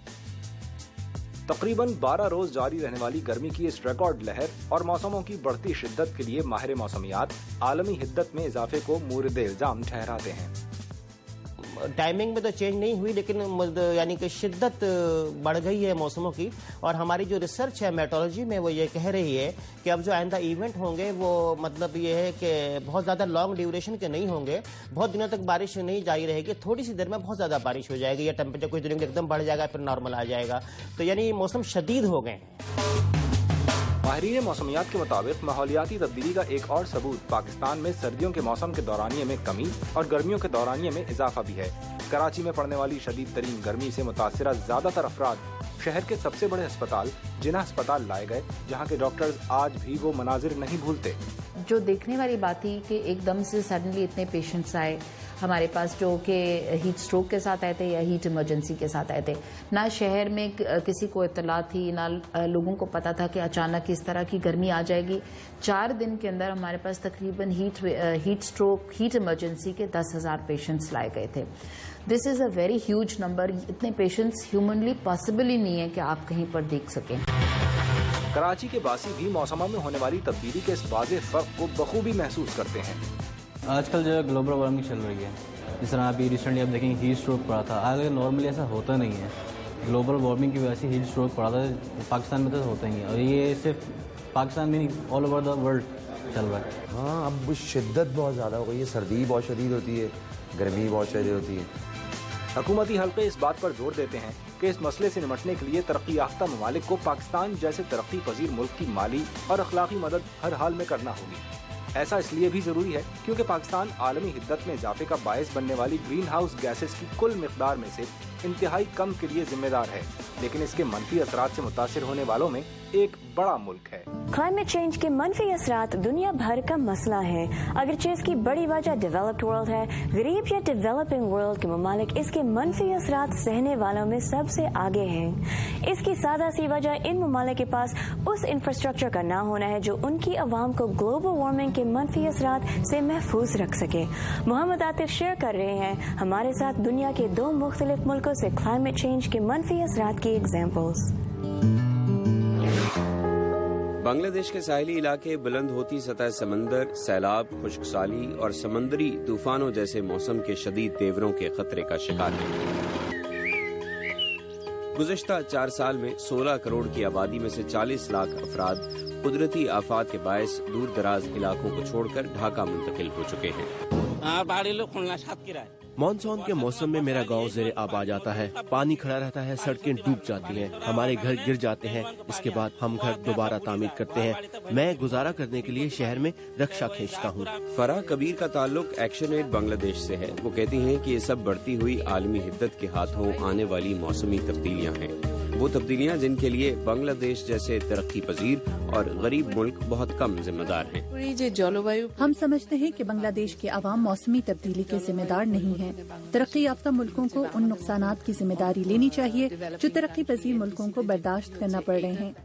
S3: تقریباً 12 روز جاری رہنے والی گرمی کی اس ریکارڈ لہر اور موسموں کی بڑھتی شدت کے لیے ماہر موسمیات عالمی حدت میں اضافے کو مورد الزام ٹھہراتے ہیں۔
S12: ٹائمنگ میں تو چینج نہیں ہوئی، لیکن یعنی کہ شدت بڑھ گئی ہے موسموں کی، اور ہماری جو ریسرچ ہے میٹرولوجی میں وہ یہ کہہ رہی ہے کہ اب جو آئندہ ایونٹ ہوں گے وہ مطلب یہ ہے کہ بہت زیادہ لانگ ڈیوریشن کے نہیں ہوں گے، بہت دنوں تک بارش نہیں جاری رہے گی، تھوڑی سی دیر میں بہت زیادہ بارش ہو جائے گی یا ٹیمپریچر کچھ دنوں میں ایک دم بڑھ جائے گا پھر نارمل آ جائے گا، تو یعنی موسم شدید ہو گئے ہیں۔
S3: ماہرین موسمیات کے مطابق ماحولیاتی تبدیلی کا ایک اور ثبوت پاکستان میں سردیوں کے موسم کے دورانیے میں کمی اور گرمیوں کے دورانیے میں اضافہ بھی ہے۔ کراچی میں پڑنے والی شدید ترین گرمی سے متاثرہ زیادہ تر افراد شہر کے سب سے بڑے اسپتال جناح اسپتال لائے گئے، جہاں کے ڈاکٹرز آج بھی وہ مناظر نہیں بھولتے۔
S13: جو دیکھنے والی بات تھی کہ ایک دم سے سڈنلی اتنے پیشنٹس آئے ہمارے پاس جو کہ ہیٹ سٹروک کے ساتھ آئے تھے یا ہیٹ ایمرجنسی کے ساتھ آئے تھے، نہ شہر میں کسی کو اطلاع تھی، نہ لوگوں کو پتا تھا کہ اچانک اس طرح کی گرمی آ جائے گی۔ 4 دن کے اندر ہمارے پاس تقریباً ہیٹ سٹروک ہیٹ ایمرجنسی کے 10,000 پیشنٹس لائے گئے تھے۔ This is a very huge number. اتنے پیشنٹس ہیومنلی پاسبل ہی نہیں ہے کہ آپ کہیں پر دیکھ سکیں۔
S3: کراچی کے باسی بھی موسموں میں ہونے والی تبدیلی کے اس واضح فرق کو بخوبی محسوس کرتے ہیں۔
S14: آج کل جو ہے گلوبل وارمنگ چل رہی ہے، جس طرح ابھی ریسنٹلی آپ دیکھیں ہیٹ اسٹروک پڑا تھا، آگے نارملی ایسا ہوتا نہیں ہے، گلوبل وارمنگ کی وجہ سے ہیٹ اسٹروک پڑا تھا، پاکستان میں تو ہوتا ہی ہے، اور یہ صرف پاکستان میں نہیں آل اوور دا ورلڈ چل رہا ہے۔
S15: ہاں اب شدت بہت زیادہ ہو گئی ہے، سردی بہت شدید ہوتی ہے، گرمی بہت شدید ہوتی ہے۔
S3: حکومتی حلقے اس بات پر زور دیتے ہیں کہ اس مسئلے سے نمٹنے کے لیے ترقی یافتہ ممالک کو پاکستان جیسے ترقی پذیر ملک کی مالی اور اخلاقی مدد ہر حال میں کرنا ہوگی۔ ایسا اس لیے بھی ضروری ہے کیونکہ پاکستان عالمی حدت میں اضافے کا باعث بننے والی گرین ہاؤس گیسز کی کل مقدار میں سے انتہائی کم کے لیے ذمہ دار ہے، لیکن اس کے منفی اثرات سے متاثر ہونے والوں میں ایک بڑا ملک ہے۔
S10: کلائمیٹ چینج کے منفی اثرات دنیا بھر کا مسئلہ ہے، اگرچہ اس کی بڑی وجہ ڈیولپڈ ورلڈ ہے۔ غریب یا ڈیولپنگ ورلڈ کے ممالک اس کے منفی اثرات سہنے والوں میں سب سے آگے ہیں۔ اس کی سادہ سی وجہ ان ممالک کے پاس اس انفراسٹرکچر کا نہ ہونا ہے جو ان کی عوام کو گلوبل وارمنگ کے منفی اثرات سے محفوظ رکھ سکے۔ محمد عاطف شیئر کر رہے ہیں ہمارے ساتھ دنیا کے 2 مختلف ملکوں سے کلائمیٹ چینج کے منفی اثرات کی ایگزامپلز۔
S9: بنگلہ دیش کے ساحلی علاقے بلند ہوتی سطح سمندر، سیلاب، خشک سالی اور سمندری طوفانوں جیسے موسم کے شدید تیوروں کے خطرے کا شکار ہیں۔ گزشتہ 4 سال میں 16 کروڑ کی آبادی میں سے 40 لاکھ افراد قدرتی آفات کے باعث دور دراز علاقوں کو چھوڑ کر ڈھاکہ منتقل ہو چکے ہیں۔
S16: مانسون کے موسم میں میرا گاؤں زیر آب آ جاتا ہے، پانی کھڑا رہتا ہے، سڑکیں ڈوب جاتی ہیں، ہمارے گھر گر جاتے ہیں، اس کے بعد ہم گھر دوبارہ تعمیر کرتے ہیں۔ میں گزارا کرنے کے لیے شہر میں رکشا کھینچتا ہوں۔
S9: فرح کبیر کا تعلق ایکشن ایڈ بنگلہ دیش سے ہے۔ وہ کہتی ہیں کہ یہ سب بڑھتی ہوئی عالمی حدت کے ہاتھوں آنے والی موسمی تبدیلیاں ہیں، وہ تبدیلیاں جن کے لیے بنگلہ دیش جیسے ترقی پذیر اور غریب ملک بہت کم ذمہ دار ہیں۔
S17: ہم سمجھتے ہیں کہ بنگلہ دیش کے عوام موسمی تبدیلی کے ذمہ دار نہیں ہیں۔ ترقی یافتہ ملکوں کو ان نقصانات کی ذمہ داری لینی چاہیے جو ترقی پذیر ملکوں کو برداشت کرنا پڑ رہے ہیں۔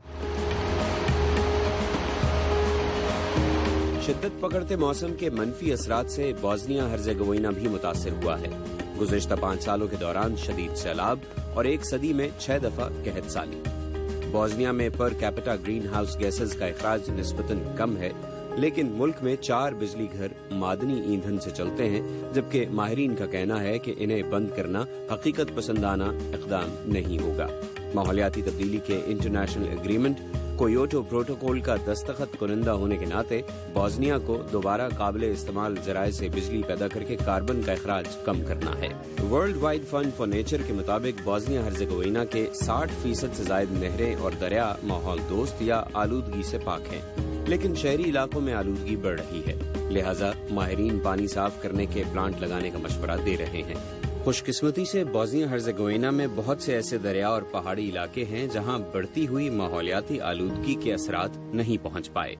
S9: شدت پکڑتے موسم کے منفی اثرات سے بوسنیا ہرزیگوئینا بھی متاثر ہوا ہے۔ گزشتہ 5 سالوں کے دوران شدید سیلاب اور 1 صدی میں 6 دفعہ قحط سالی۔ بوسنیا میں per capita greenhouse gases کا اخراج نسبتاً کم ہے، لیکن ملک میں 4 بجلی گھر معدنی ایندھن سے چلتے ہیں، جبکہ ماہرین کا کہنا ہے کہ انہیں بند کرنا حقیقت پسندانہ اقدام نہیں ہوگا۔ ماحولیاتی تبدیلی کے انٹرنیشنل ایگریمنٹ کویوٹو پروٹوکول کا دستخط کنندہ ہونے کے ناطے بوسنیا کو دوبارہ قابل استعمال ذرائع سے بجلی پیدا کر کے کاربن کا اخراج کم کرنا ہے۔ World Wide Fund for Nature کے مطابق بوسنیا ہرزیگوئینا کے 60% سے زائد نہریں اور دریا ماحول دوست یا آلودگی سے پاک ہیں، لیکن شہری علاقوں میں آلودگی بڑھ رہی ہے، لہٰذا ماہرین پانی صاف کرنے کے پلانٹ لگانے کا مشورہ دے رہے ہیں۔ خوش قسمتی سے بوسنیا ہرزیگوئینا میں بہت سے ایسے دریا اور پہاڑی علاقے ہیں جہاں بڑھتی ہوئی ماحولیاتی آلودگی کے اثرات نہیں پہنچ پائے۔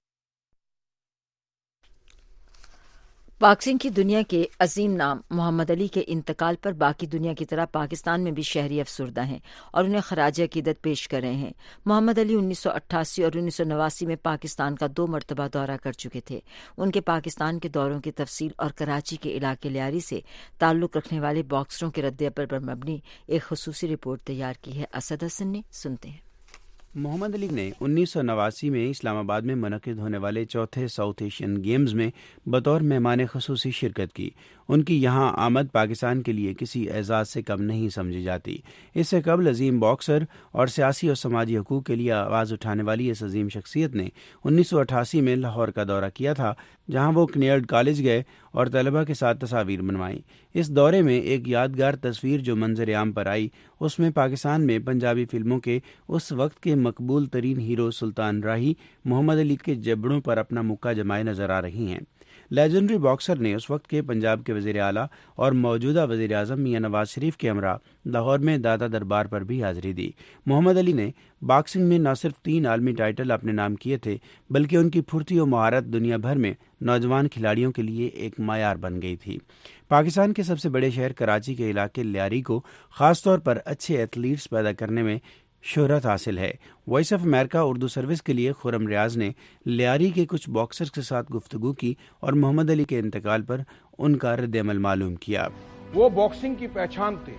S1: باکسنگ کی دنیا کے عظیم نام محمد علی کے انتقال پر باقی دنیا کی طرح پاکستان میں بھی شہری افسردہ ہیں اور انہیں خراج عقیدت پیش کر رہے ہیں۔ محمد علی 1988 اور 1989 میں پاکستان کا 2 مرتبہ دورہ کر چکے تھے۔ ان کے پاکستان کے دوروں کی تفصیل اور کراچی کے علاقے لیاری سے تعلق رکھنے والے باکسروں کے رد عمل پر مبنی ایک خصوصی رپورٹ تیار کی ہے۔ اسد حسن نے، سنتے ہیں۔
S9: محمد علی نے 1989 میں اسلام آباد میں منعقد ہونے والے 4تھے ساؤتھ ایشین گیمز میں بطور مہمان خصوصی شرکت کی۔ ان کی یہاں آمد پاکستان کے لیے کسی اعزاز سے کم نہیں سمجھی جاتی۔ اس سے قبل عظیم باکسر اور سیاسی اور سماجی حقوق کے لیے آواز اٹھانے والی اس عظیم شخصیت نے 1988 میں لاہور کا دورہ کیا تھا، جہاں وہ کنیرڈ کالج گئے اور طلبہ کے ساتھ تصاویر بنوائیں۔ اس دورے میں ایک یادگار تصویر جو منظر عام پر آئی، اس میں پاکستان میں پنجابی فلموں کے اس وقت کے مقبول ترین ہیرو سلطان راہی محمد علی کے جبڑوں پر اپنا مکہ جمائے نظر آ رہی ہیں۔ لیجنڈری باکسر نے اس وقت کے پنجاب کے وزیر اعلیٰ اور موجودہ وزیر اعظم میاں نواز شریف کے ہمراہ لاہور میں دادا دربار پر بھی حاضری دی۔ محمد علی نے باکسنگ میں نہ صرف 3 عالمی ٹائٹل اپنے نام کیے تھے، بلکہ ان کی پھرتی و مہارت دنیا بھر میں نوجوان کھلاڑیوں کے لیے ایک معیار بن گئی تھی۔ پاکستان کے سب سے بڑے شہر کراچی کے علاقے لیاری کو خاص طور پر اچھے ایتھلیٹس پیدا کرنے میں شہرت حاصل ہے۔ Voice of America Urdu service کے لیے خرم ریاض نے لیاری کے کچھ باکسرز کے ساتھ گفتگو کی اور محمد علی کے انتقال پر ان کا رد عمل معلوم کیا۔
S18: وہ باکسنگ کی پہچان تھے،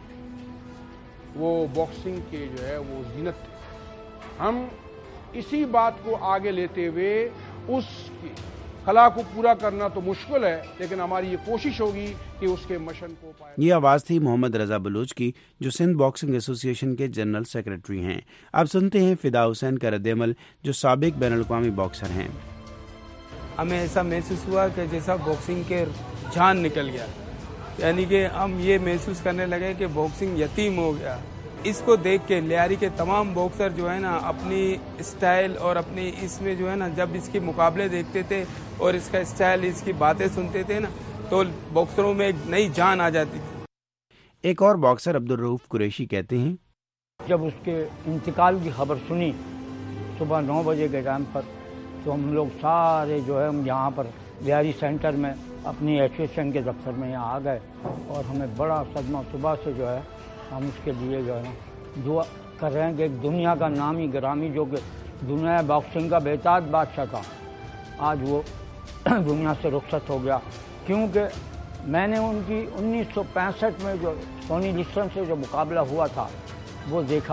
S18: وہ باکسنگ کے جو ہے وہ زینت تھے۔ ہم اسی بات کو آگے لیتے ہوئے اس کی خلا کو پورا کرنا تو مشکل ہے، لیکن ہماری یہ کوشش ہوگی کہ اس کے مشن کو پائے۔
S9: یہ آواز تھی محمد رضا بلوچ کی، جو سندھ باکسنگ ایسوسی ایشن کے جنرل سیکرٹری ہیں۔ اب سنتے ہیں فدا حسین کا رد عمل، جو سابق بین الاقوامی باکسر ہیں۔
S19: ہمیں ایسا محسوس ہوا کہ جیسا باکسنگ کے جان نکل گیا، یعنی کہ ہم یہ محسوس کرنے لگے کہ باکسنگ یتیم ہو گیا۔ اس کو دیکھ کے لیاری کے تمام باکسر جو ہے نا اپنی اسٹائل اور اپنی اس میں جو ہے نا جب اس کے مقابلے دیکھتے تھے اور اس کا اسٹائل، اس کی باتیں سنتے تھے نا، تو باکسروں میں ایک نئی جان آ جاتی تھی۔
S9: ایک اور باکسر عبدالرؤف قریشی کہتے ہیں،
S20: جب اس کے انتقال کی خبر سنی صبح 9 بجے کے ٹائم پر، تو ہم لوگ سارے جو ہے ہم یہاں پر لیاری سینٹر میں اپنی ایسوسیشن کے دفتر میں یہاں آ گئے، اور ہمیں بڑا صدمہ، صبح سے جو ہے ہم اس کے لیے جو ہے نا دعا کر رہے ہیں کہ ایک دنیا کا نامی گرامی جو کہ دنیا باکسنگ کا بےتاج بادشاہ تھا، آج وہ دنیا سے رخصت ہو گیا۔ کیونکہ میں نے ان کی 1965 میں جو سونی لسٹن سے جو مقابلہ ہوا تھا وہ دیکھا،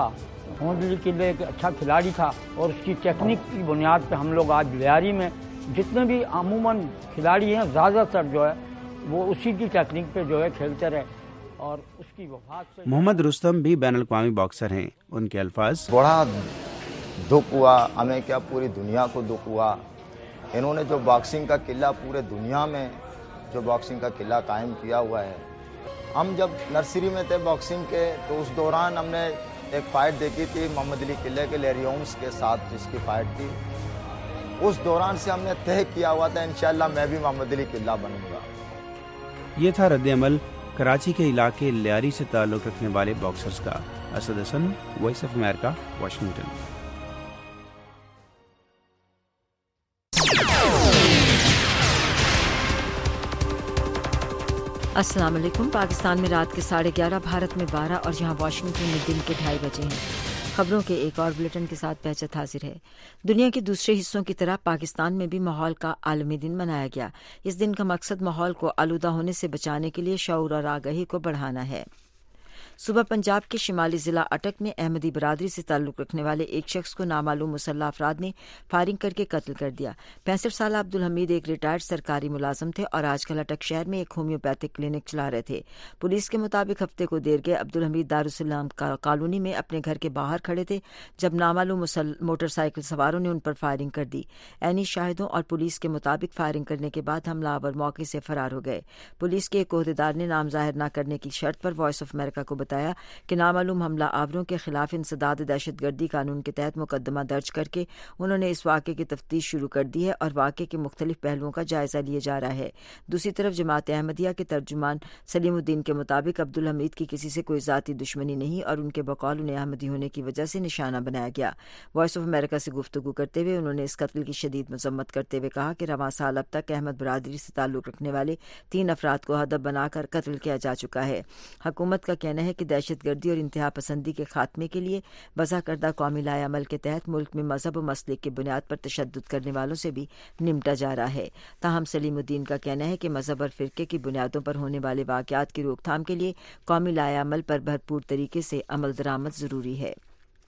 S20: محمد علی قلعہ ایک اچھا کھلاڑی تھا اور اس کی ٹیکنیک کی بنیاد پہ ہم لوگ آج لیاری میں جتنے بھی عموماً کھلاڑی ہیں زیادہ تر جو ہے وہ اسی کی ٹیکنیک پہ جو ہے کھیلتے رہے اور اس کی وفات سے
S9: محمد رستم بھی بین الاقوامی باکسر ہیں. ان کے الفاظ:
S21: بڑا دکھ ہوا ہمیں، کیا پوری دنیا کو دکھ ہوا. انہوں نے جو باکسنگ کا قلعہ پورے دنیا میں جو باکسنگ کا قلعہ قائم کیا ہوا ہے. ہم جب نرسری میں تھے باکسنگ کے تو اس دوران ہم نے ایک فائٹ دیکھی تھی محمد علی قلعہ کے لیری ہومز کے ساتھ جس کی فائٹ تھی. اس دوران سے ہم نے طے کیا ہوا تھا انشاءاللہ میں بھی محمد علی قلعہ بنوں گا.
S9: یہ تھا رد عمل کراچی کے علاقے لیاری سے تعلق رکھنے والے باکسرز کا. Asad Hasan, Voice of America, Washington.
S1: السلام علیکم. پاکستان میں رات کے 11:30، بھارت میں 12 اور یہاں واشنگٹن میں دن کے 2:30 بجے ہیں. خبروں کے ایک اور بلیٹن کے ساتھ بہجت حاضر ہے. دنیا کے دوسرے حصوں کی طرح پاکستان میں بھی ماحول کا عالمی دن منایا گیا. اس دن کا مقصد ماحول کو آلودہ ہونے سے بچانے کے لیے شعور اور آگاہی کو بڑھانا ہے. صبح پنجاب کے شمالی ضلع اٹک میں احمدی برادری سے تعلق رکھنے والے ایک شخص کو نامعلوم مسلح افراد نے فائرنگ کر کے قتل کر دیا. 65 سالہ عبدالحمید ایک ریٹائرڈ سرکاری ملازم تھے اور آج کل اٹک شہر میں ایک ہومیوپیتھک کلینک چلا رہے تھے. پولیس کے مطابق ہفتے کو دیر گئے عبدالحمید دارالسلام کالونی میں اپنے گھر کے باہر کھڑے تھے جب نامعلوم موٹر سائیکل سواروں نے ان پر فائرنگ کر دی. عینی شاہدوں اور پولیس کے مطابق فائرنگ کرنے کے بعد حملہ آور موقع سے فرار ہو گئے. پولیس کے ایک عہدیدار نے نام ظاہر نہ کرنے کی شرط پر وائس آف امریکہ کو بتایا کہ نامعلوم حملہ آوروں کے خلاف انسداد دہشت گردی قانون کے تحت مقدمہ درج کر کے انہوں نے اس واقعے کی تفتیش شروع کر دی ہے اور واقعے کے مختلف پہلوؤں کا جائزہ لیا جا رہا ہے. دوسری طرف جماعت احمدیہ کے ترجمان سلیم الدین کے مطابق عبدالحمید کی کسی سے کوئی ذاتی دشمنی نہیں اور ان کے بقول انہیں احمدی ہونے کی وجہ سے نشانہ بنایا گیا. وائس آف امریکہ سے گفتگو کرتے ہوئے انہوں نے اس قتل کی شدید مذمت کرتے ہوئے کہا کہ رواں سال اب تک احمد برادری سے تعلق رکھنے والے 3 افراد کو ہدف بنا کر قتل کیا جا چکا ہے. حکومت کا کہنا ہے کہ دہشت گردی اور انتہا پسندی کے خاتمے کے لیے وضع کردہ قومی لائحہ عمل کے تحت ملک میں مذہب و مسلک کی بنیاد پر تشدد کرنے والوں سے بھی نمٹا جا رہا ہے. تاہم سلیم الدین کا کہنا ہے کہ مذہب اور فرقے کی بنیادوں پر ہونے والے واقعات کی روک تھام کے لیے قومی لائحہ عمل پر بھرپور طریقے سے عمل درآمد ضروری ہے.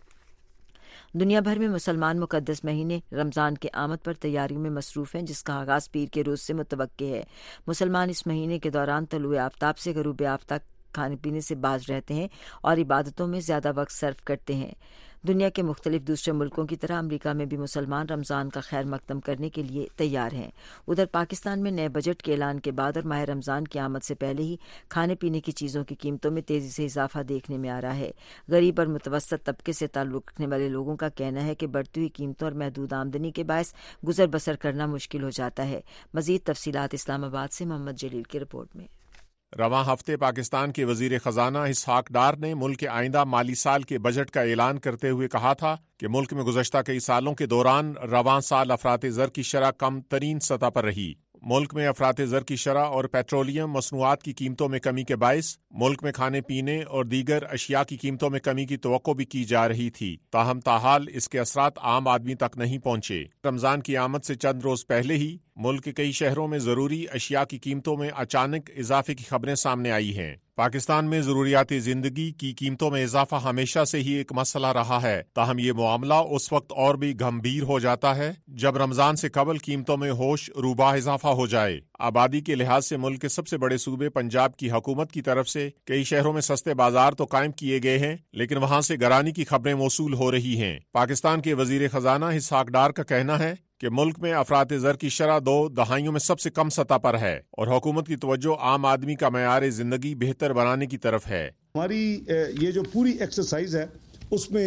S1: دنیا بھر میں مسلمان مقدس مہینے رمضان کے آمد پر تیاریوں میں مصروف ہیں جس کا آغاز پیر کے روز سے متوقع ہے. مسلمان اس مہینے کے دوران طلوع آفتاب سے غروب آفتاب کھانے پینے سے باز رہتے ہیں اور عبادتوں میں زیادہ وقت صرف کرتے ہیں. دنیا کے مختلف دوسرے ملکوں کی طرح امریکہ میں بھی مسلمان رمضان کا خیر مقدم کرنے کے لیے تیار ہیں. ادھر پاکستان میں نئے بجٹ کے اعلان کے بعد اور ماہ رمضان کی آمد سے پہلے ہی کھانے پینے کی چیزوں کی قیمتوں میں تیزی سے اضافہ دیکھنے میں آ رہا ہے. غریب اور متوسط طبقے سے تعلق رکھنے والے لوگوں کا کہنا ہے کہ بڑھتی ہوئی قیمتوں اور محدود آمدنی کے باعث گزر بسر کرنا مشکل ہو جاتا ہے. مزید تفصیلات اسلام آباد سے محمد جلیل کی رپورٹ میں.
S4: رواں ہفتے پاکستان کے وزیر خزانہ اسحاق ڈار نے ملک کے آئندہ مالی سال کے بجٹ کا اعلان کرتے ہوئے کہا تھا کہ ملک میں گزشتہ کئی سالوں کے دوران رواں سال افراط زر کی شرح کم ترین سطح پر رہی. ملک میں افراط زر کی شرح اور پیٹرولیم مصنوعات کی قیمتوں میں کمی کے باعث ملک میں کھانے پینے اور دیگر اشیاء کی قیمتوں میں کمی کی توقع بھی کی جا رہی تھی. تاہم تاحال اس کے اثرات عام آدمی تک نہیں پہنچے. رمضان کی آمد سے چند روز پہلے ہی ملک کے کئی شہروں میں ضروری اشیاء کی قیمتوں میں اچانک اضافے کی خبریں سامنے آئی ہیں. پاکستان میں ضروریات زندگی کی قیمتوں میں اضافہ ہمیشہ سے ہی ایک مسئلہ رہا ہے. تاہم یہ معاملہ اس وقت اور بھی گھمبیر ہو جاتا ہے جب رمضان سے قبل قیمتوں میں ہوش روبہ اضافہ ہو جائے. آبادی کے لحاظ سے ملک کے سب سے بڑے صوبے پنجاب کی حکومت کی طرف سے کئی شہروں میں سستے بازار تو قائم کیے گئے ہیں لیکن وہاں سے گرانی کی خبریں موصول ہو رہی ہیں. پاکستان کے وزیر خزانہ اسحاق ڈار کا کہنا ہے کہ ملک میں افراط زر کی شرح 2 دہائیوں میں سب سے کم سطح پر ہے اور حکومت کی توجہ عام آدمی کا معیار زندگی بہتر بنانے کی طرف ہے.
S22: ہماری یہ جو پوری ایکسرسائز ہے اس میں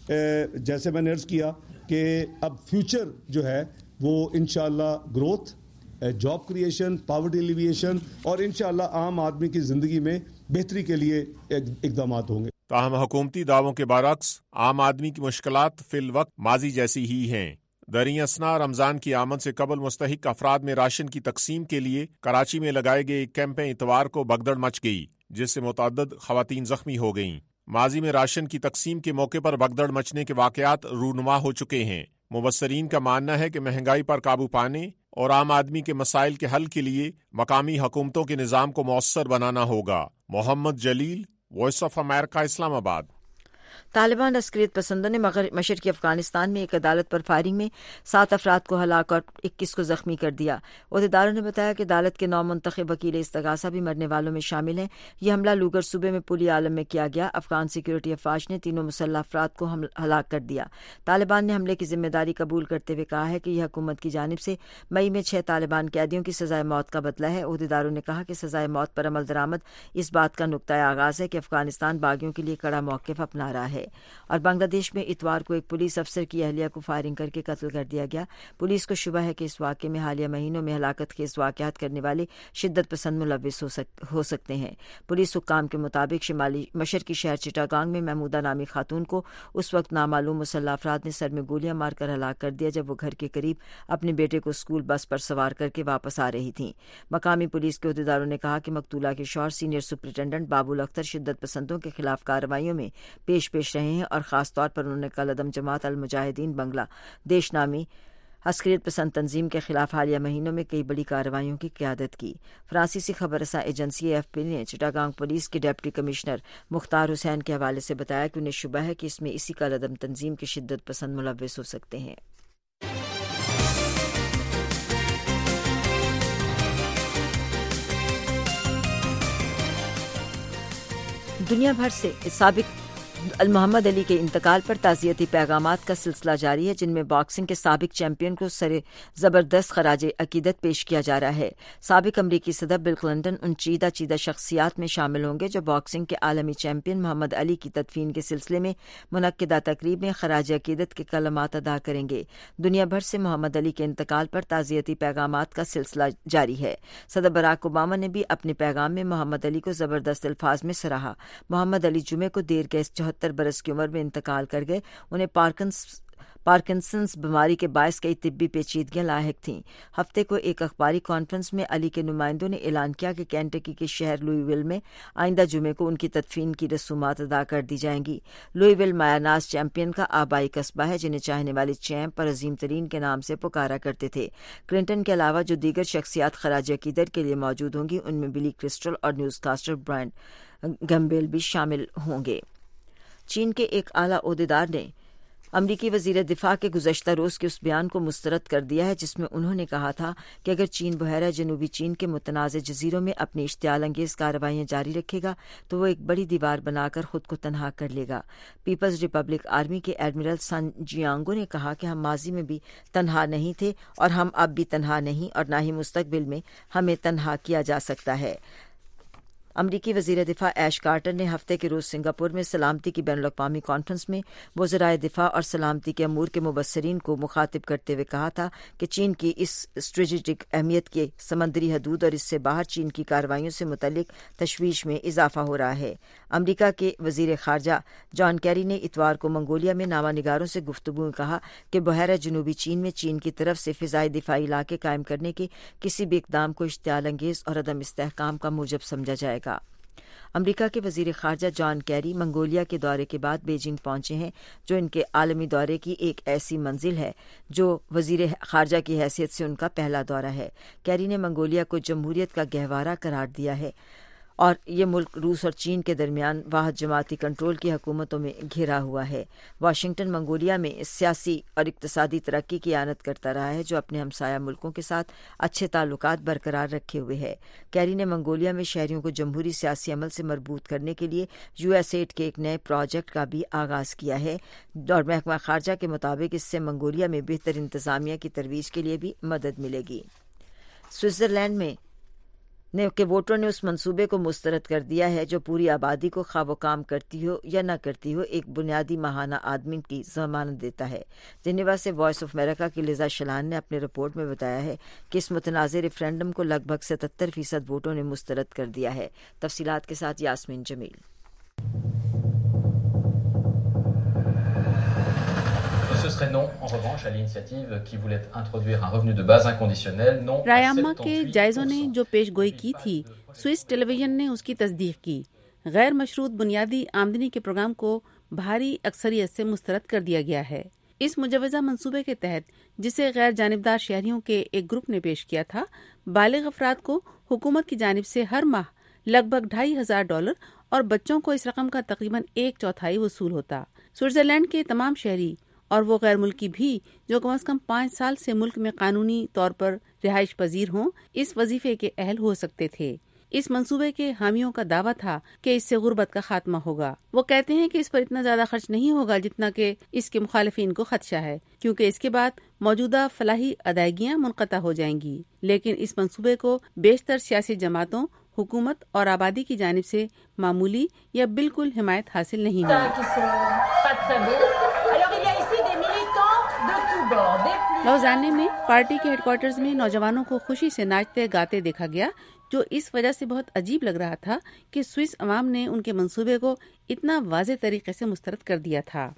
S22: جیسے میں نے عرض کیا کہ اب فیوچر جو ہے وہ انشاءاللہ growth, job creation, poverty alleviation اور انشاءاللہ عام آدمی کی زندگی میں بہتری کے لیے اقدامات ہوں گے.
S4: تاہم حکومتی دعووں کے برعکس عام آدمی کی مشکلات فی الوقت ماضی جیسی ہی ہیں. دریں اثنا رمضان کی آمد سے قبل مستحق افراد میں راشن کی تقسیم کے لیے کراچی میں لگائے گئے ایک کیمپ میں اتوار کو بھگدڑ مچ گئی جس سے متعدد خواتین زخمی ہو گئیں. ماضی میں راشن کی تقسیم کے موقع پر بھگدڑ مچنے کے واقعات رونما ہو چکے ہیں. مبصرین کا ماننا ہے کہ مہنگائی پر قابو پانے اور عام آدمی کے مسائل کے حل کے لیے مقامی حکومتوں کے نظام کو مؤثر بنانا ہوگا. محمد جلیل، وائس آف امریکہ، اسلام آباد.
S1: طالبان عسکریت پسندوں نے مشرقی افغانستان میں ایک عدالت پر فائرنگ میں 7 افراد کو ہلاک اور 21 کو زخمی کر دیا۔ عہدیداروں نے بتایا کہ عدالت کے 9 منتخب وکیل استغاثہ بھی مرنے والوں میں شامل ہیں۔ یہ حملہ لوگر صوبے میں پلی عالم میں کیا گیا۔ افغان سیکورٹی افواج نے تینوں مسلح افراد کو ہلاک کر دیا۔ طالبان نے حملے کی ذمہ داری قبول کرتے ہوئے کہا ہے کہ یہ حکومت کی جانب سے مئی میں 6 طالبان قیدیوں کی سزائے موت کا بدلہ ہے۔ عہدیداروں نے کہا کہ سزائے موت پر عمل درآمد اس بات کا نقطۂ آغاز ہے کہ افغانستان باغیوں کے لیے کڑا موقف اپنا رہا ہے۔ اور بنگلہ دیش میں اتوار کو ایک پولیس افسر کی اہلیہ کو فائرنگ کر کے قتل کر دیا گیا۔ پولیس کو شبہ ہے کہ اس واقعے میں حالیہ مہینوں میں ہلاکت خیز واقعات کرنے والے شدت پسند ملوث ہو سکتے ہیں۔ پولیس حکام کے مطابق شمالی مشرقی شہر چٹاگانگ میں محمودہ نامی خاتون کو اس وقت نامعلوم مسلح افراد نے سر میں گولیاں مار کر ہلاک کر دیا جب وہ گھر کے قریب اپنے بیٹے کو اسکول بس پر سوار کر کے واپس آ رہی تھیں۔ مقامی پولیس کے عہدیداروں نے کہا کہ مقتولہ کے شوہر سینئر سپرنٹینڈنٹ بابول اختر شدت پسندوں کے خلاف کارروائیوں میں پیش رہے ہیں اور خاص طور پر انہوں نے کالعدم جماعت المجاہدین بنگلہ دیش نامی عسکریت پسند تنظیم کے خلاف حالیہ مہینوں میں کئی بڑی کارروائیوں کی قیادت کی۔ فرانسیسی خبر رساں ایجنسی AFP نے چٹاگانگ پولیس کے ڈپٹی کمشنر مختار حسین کے حوالے سے بتایا کہ انہیں شبہ ہے کہ اس میں اسی کالعدم تنظیم کے شدت پسند ملوث ہو سکتے ہیں۔ دنیا بھر سے سابق محمد علی کے انتقال پر تعزیتی پیغامات کا سلسلہ جاری ہے، جن میں باکسنگ کے سابق چیمپئن کو سر زبردست خراج عقیدت پیش کیا جا رہا ہے۔ سابق امریکی صدر بل کلنٹن ان چیدہ شخصیات میں شامل ہوں گے جو باکسنگ کے عالمی چیمپئن محمد علی کی تدفین کے سلسلے میں منعقدہ تقریب میں خراج عقیدت کے کلمات ادا کریں گے۔ دنیا بھر سے محمد علی کے انتقال پر تعزیتی پیغامات کا سلسلہ جاری ہے۔ صدر براک اوباما نے بھی اپنے پیغام میں محمد علی کو زبردست الفاظ میں سراہا۔ محمد علی جمعے کو دیر گئے 74 برس کی عمر میں انتقال کر گئے۔ انہیں پارکنسنس بیماری کے باعث کئی طبی پیچیدگیاں لاحق تھیں۔ ہفتے کو ایک اخباری کانفرنس میں علی کے نمائندوں نے اعلان کیا کہ کینٹکی کے شہر لوئی ویل میں آئندہ جمعے کو ان کی تدفین کی رسومات ادا کر دی جائیں گی۔ لوئی ویل مایا ناز چیمپئن کا آبائی قصبہ ہے جنہیں چاہنے والے چیمپ اور عظیم ترین کے نام سے پکارا کرتے تھے۔ کلنٹن کے علاوہ جو دیگر شخصیات خراج عقیدت کے لیے موجود ہوں گی ان میں بلی کرسٹل اور نیوز کاسٹر برائن گمبیل بھی شامل ہوں گے۔ چین کے ایک اعلیٰ عہدیدار نے امریکی وزیر دفاع کے گزشتہ روز کے اس بیان کو مسترد کر دیا ہے جس میں انہوں نے کہا تھا کہ اگر چین بحیرہ جنوبی چین کے متنازع جزیروں میں اپنی اشتعال انگیز کارروائیاں جاری رکھے گا تو وہ ایک بڑی دیوار بنا کر خود کو تنہا کر لے گا۔ پیپلز ریپبلک آرمی کے ایڈمرل سن جیانگو نے کہا کہ ہم ماضی میں بھی تنہا نہیں تھے اور ہم اب بھی تنہا نہیں اور نہ ہی مستقبل میں ہمیں تنہا کیا جا سکتا ہے۔ امریکی وزیر دفاع ایش کارٹر نے ہفتے کے روز سنگاپور میں سلامتی کی بین الاقوامی کانفرنس میں وزرائے دفاع اور سلامتی کے امور کے مبصرین کو مخاطب کرتے ہوئے کہا تھا کہ چین کی اس اسٹریٹجک اہمیت کے سمندری حدود اور اس سے باہر چین کی کارروائیوں سے متعلق تشویش میں اضافہ ہو رہا ہے۔ امریکہ کے وزیر خارجہ جان کیری نے اتوار کو منگولیا میں نامہ نگاروں سے گفتگو میں کہا کہ بحیرہ جنوبی چین میں چین کی طرف سے فضائی دفاعی علاقے قائم کرنے کے کسی بھی اقدام کو اشتعال انگیز اور عدم استحکام کا موجب سمجھا جائے گا۔ امریکہ کے وزیر خارجہ جان کیری منگولیا کے دورے کے بعد بیجنگ پہنچے ہیں جو ان کے عالمی دورے کی ایک ایسی منزل ہے جو وزیر خارجہ کی حیثیت سے ان کا پہلا دورہ ہے۔ کیری نے منگولیا کو جمہوریت کا گہوارہ قرار دیا ہے اور یہ ملک روس اور چین کے درمیان واحد جماعتی کنٹرول کی حکومتوں میں گھرا ہوا ہے۔ واشنگٹن منگولیا میں سیاسی اور اقتصادی ترقی کی اعانت کرتا رہا ہے جو اپنے ہمسایہ ملکوں کے ساتھ اچھے تعلقات برقرار رکھے ہوئے ہے۔ کیری نے منگولیا میں شہریوں کو جمہوری سیاسی عمل سے مربوط کرنے کے لیے USAID کے ایک نئے پروجیکٹ کا بھی آغاز کیا ہے اور محکمہ خارجہ کے مطابق اس سے منگولیا میں بہتر انتظامیہ کی ترویج کے لیے بھی مدد ملے گی۔ سوئٹزرلینڈ میں کہ ووٹروں نے اس منصوبے کو مسترد کر دیا ہے جو پوری آبادی کو خواہ وہ کام کرتی ہو یا نہ کرتی ہو ایک بنیادی ماہانہ آدمی کی ضمانت دیتا ہے۔ جنیوا سے وائس آف امریکہ کی لیزا شلان نے اپنے رپورٹ میں بتایا ہے کہ اس متنازع ریفرینڈم کو لگ بھگ 77% ووٹوں نے مسترد کر دیا ہے۔ تفصیلات کے ساتھ یاسمین جمیل۔
S2: رائے کے جائزوں نے جو پیش گوئی کی تھی سوئس ٹیلی ویژن نے اس کی تصدیق کی۔ غیر مشروط بنیادی آمدنی کے پروگرام کو بھاری اکثریت سے مسترد کر دیا گیا ہے۔ اس مجوزہ منصوبے کے تحت جسے غیر جانبدار شہریوں کے ایک گروپ نے پیش کیا تھا، بالغ افراد کو حکومت کی جانب سے ہر ماہ لگ بھگ $2,500 اور بچوں کو اس رقم کا تقریباً 1/4 وصول ہوتا۔ سوئٹزرلینڈ کے تمام شہری اور وہ غیر ملکی بھی جو کم از کم 5 سال سے ملک میں قانونی طور پر رہائش پذیر ہوں اس وظیفے کے اہل ہو سکتے تھے۔ اس منصوبے کے حامیوں کا دعویٰ تھا کہ اس سے غربت کا خاتمہ ہوگا۔ وہ کہتے ہیں کہ اس پر اتنا زیادہ خرچ نہیں ہوگا جتنا کہ اس کے مخالفین کو خدشہ ہے، کیونکہ اس کے بعد موجودہ فلاحی ادائیگیاں منقطع ہو جائیں گی، لیکن اس منصوبے کو بیشتر سیاسی جماعتوں، حکومت اور آبادی کی جانب سے معمولی یا بالکل حمایت حاصل نہیں ہوئی۔ لوزانے میں پارٹی کے ہیڈ کوارٹرز میں نوجوانوں کو خوشی سے ناچتے گاتے دیکھا گیا، جو اس وجہ سے بہت عجیب لگ رہا تھا کہ سوئس عوام نے ان کے منصوبے کو اتنا واضح طریقے سے مسترد کر دیا تھا۔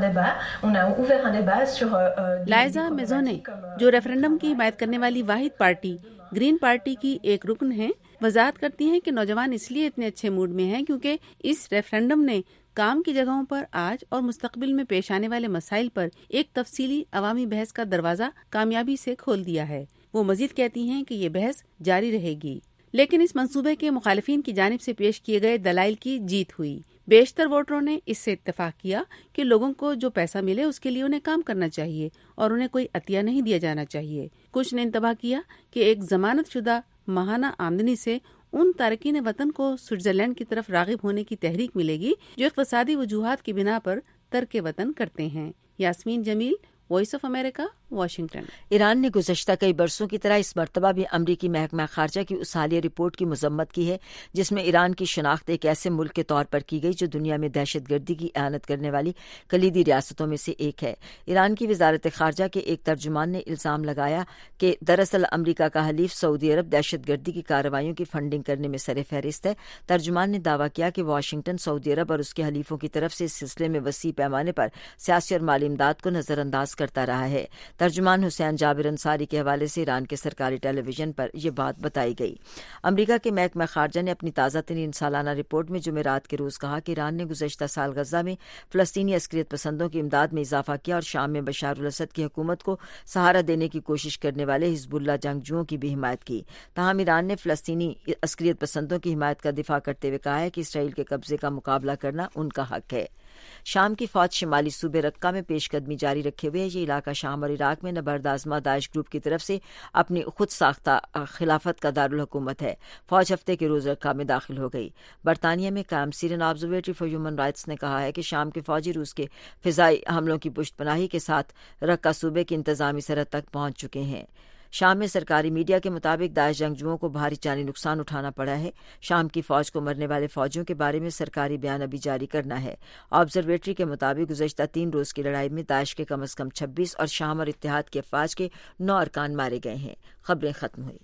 S2: لائزا میزونے، جو ریفرنڈم کی حمایت کرنے والی واحد پارٹی گرین پارٹی کی ایک رکن ہیں، وضاحت کرتی ہیں کہ نوجوان اس لیے اتنے اچھے موڈ میں ہیں کیونکہ اس ریفرنڈم نے کام کی جگہوں پر آج اور مستقبل میں پیش آنے والے مسائل پر ایک تفصیلی عوامی بحث کا دروازہ کامیابی سے کھول دیا ہے۔ وہ مزید کہتی ہیں کہ یہ بحث جاری رہے گی، لیکن اس منصوبے کے مخالفین کی جانب سے پیش کیے گئے دلائل کی جیت ہوئی۔ بیشتر ووٹروں نے اس سے اتفاق کیا کہ لوگوں کو جو پیسہ ملے اس کے لیے انہیں کام کرنا چاہیے اور انہیں کوئی عطیہ نہیں دیا جانا چاہیے۔ کچھ نے انتباہ کیا کہ ایک ضمانت شدہ ماہانہ آمدنی سے ان تارکین وطن کو سوئٹزرلینڈ کی طرف راغب ہونے کی تحریک ملے گی جو اقتصادی وجوہات کی بنا پر ترک وطن کرتے ہیں۔ Yasmeen Jamil, Voice of America, Washington.
S1: Iran نے گزشتہ کئی برسوں کی طرح اس مرتبہ بھی امریکی محکمہ خارجہ کی اس حالیہ رپورٹ کی مذمت کی ہے جس میں ایران کی شناخت ایک ایسے ملک کے طور پر کی گئی جو دنیا میں دہشت گردی کی اعانت کرنے والی کلیدی ریاستوں میں سے ایک ہے۔ ایران کی وزارت خارجہ کے ایک ترجمان نے الزام لگایا کہ دراصل امریکہ کا حلیف سعودی عرب دہشت گردی کی کارروائیوں کی فنڈنگ کرنے میں سر فہرست ہے۔ ترجمان نے دعویٰ کیا کہ واشنگٹن سعودی عرب اور اس کے حلیفوں کی طرف سے اس سلسلے میں وسیع پیمانے پر سیاسی اور مالی امداد کو نظر انداز کرتا رہا ہے۔ ترجمان حسین جابر انصاری کے حوالے سے ایران کے سرکاری ٹیلی ویژن پر یہ بات بتائی گئی۔ امریکہ کے محکمہ خارجہ نے اپنی تازہ ترین سالانہ رپورٹ میں جمعرات کے روز کہا کہ ایران نے گزشتہ سال غزہ میں فلسطینی عسکریت پسندوں کی امداد میں اضافہ کیا اور شام میں بشار الاسد کی حکومت کو سہارا دینے کی کوشش کرنے والے حزب اللہ جنگجوؤں کی بھی حمایت کی۔ تاہم ایران نے فلسطینی عسکریت پسندوں کی حمایت کا دفاع کرتے ہوئے کہا ہے کہ اسرائیل کے قبضے کا مقابلہ کرنا ان کا حق ہے۔ شام کی فوج شمالی صوبے رقہ میں پیش قدمی جاری رکھے ہوئے ہے۔ یہ علاقہ شام اور عراق میں نبرد آزما داعش گروپ کی طرف سے اپنی خود ساختہ خلافت کا دارالحکومت ہے۔ فوج ہفتے کے روز رقہ میں داخل ہو گئی۔ برطانیہ میں قائم Syrian Observatory for Human Rights نے کہا ہے کہ شام کے فوجی روس کے فضائی حملوں کی پشت پناہی کے ساتھ رقہ صوبے کی انتظامی سرحد تک پہنچ چکے ہیں۔ شام میں سرکاری میڈیا کے مطابق داعش جنگجوؤں کو بھاری جانی نقصان اٹھانا پڑا ہے۔ شام کی فوج کو مرنے والے فوجیوں کے بارے میں سرکاری بیان ابھی جاری کرنا ہے۔ آبزرویٹری کے مطابق گزشتہ 3 روز کی لڑائی میں داعش کے کم از کم 26 اور شام اور اتحاد کی افواج کے 9 ارکان مارے گئے ہیں۔ خبریں ختم ہوئی۔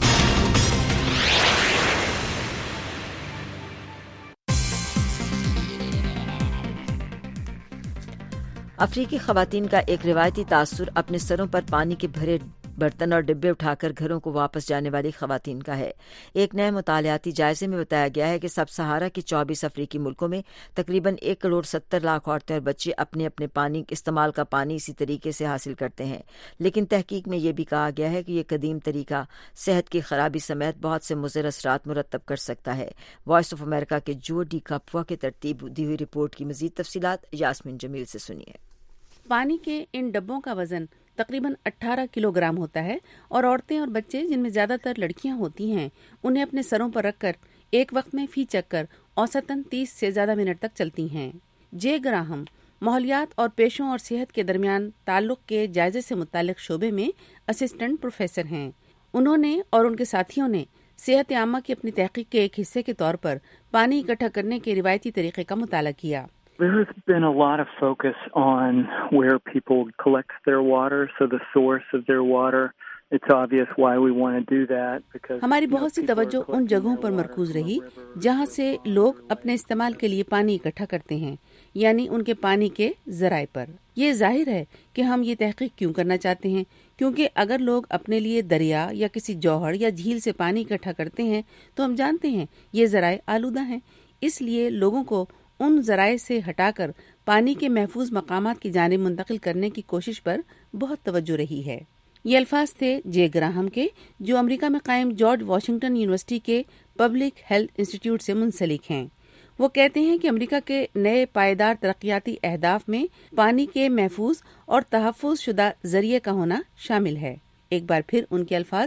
S1: افریقی خواتین کا ایک روایتی تاثر اپنے سروں پر پانی کے بھرے برتن اور ڈبے اٹھا کر گھروں کو واپس جانے والی خواتین کا ہے۔ ایک نئے مطالعاتی جائزے میں بتایا گیا ہے کہ سب سہارا کے 24 افریقی ملکوں میں تقریباً 1.70 کروڑ عورتیں اور بچے اپنے اپنے پانی استعمال کا پانی اسی طریقے سے حاصل کرتے ہیں، لیکن تحقیق میں یہ بھی کہا گیا ہے کہ یہ قدیم طریقہ صحت کی خرابی سمیت بہت سے مضر اثرات مرتب کر سکتا ہے۔ وائس آف امریکہ کے جو ڈی کپوا کے ترتیب دی ہوئی رپورٹ کی مزید تفصیلات یاسمین جمیل سے سنیے۔
S2: پانی کے ان ڈبوں کا وزن تقریباً 18 کلو گرام ہوتا ہے اور عورتیں اور بچے جن میں زیادہ تر لڑکیاں ہوتی ہیں انہیں اپنے سروں پر رکھ کر ایک وقت میں فی چکر اوسطاً 30 سے زیادہ منٹ تک چلتی ہیں۔ جے گراہم ماحولیات اور پیشوں اور صحت کے درمیان تعلق کے جائزے سے متعلق شعبے میں اسسٹنٹ پروفیسر ہیں۔ انہوں نے اور ان کے ساتھیوں نے صحت عامہ کی اپنی تحقیق کے ایک حصے کے طور پر پانی اکٹھا کرنے کے روایتی طریقے کا مطالعہ کیا۔
S5: There has been a lot of focus on where people collect their water, so the source of their water. It's obvious why we want to do that because
S2: ہماری بہت سی توجہ ان جگہوں پر مرکوز رہی جہاں سے لوگ اپنے استعمال کے لیے پانی اکٹھا کرتے ہیں، یعنی ان کے پانی کے ذرائع پر۔ یہ ظاہر ہے کہ ہم یہ تحقیق کیوں کرنا چاہتے ہیں، کیونکہ اگر لوگ اپنے لیے دریا یا کسی جوہر یا جھیل سے پانی اکٹھا کرتے ہیں تو ہم جانتے ہیں یہ ذرائع آلودہ ہیں، اس لیے لوگوں کو ان ذرائع سے ہٹا کر پانی کے محفوظ مقامات کی جانب منتقل کرنے کی کوشش پر بہت توجہ رہی ہے۔ یہ الفاظ تھے جے گراہم کے، جو امریکہ میں قائم جارج واشنگٹن یونیورسٹی کے پبلک ہیلتھ انسٹی ٹیوٹ سے منسلک ہیں۔ وہ کہتے ہیں کہ امریکہ کے نئے پائیدار ترقیاتی اہداف میں پانی کے محفوظ اور تحفظ شدہ ذریعے کا ہونا شامل ہے. ایک بار پھر ان کے الفاظ.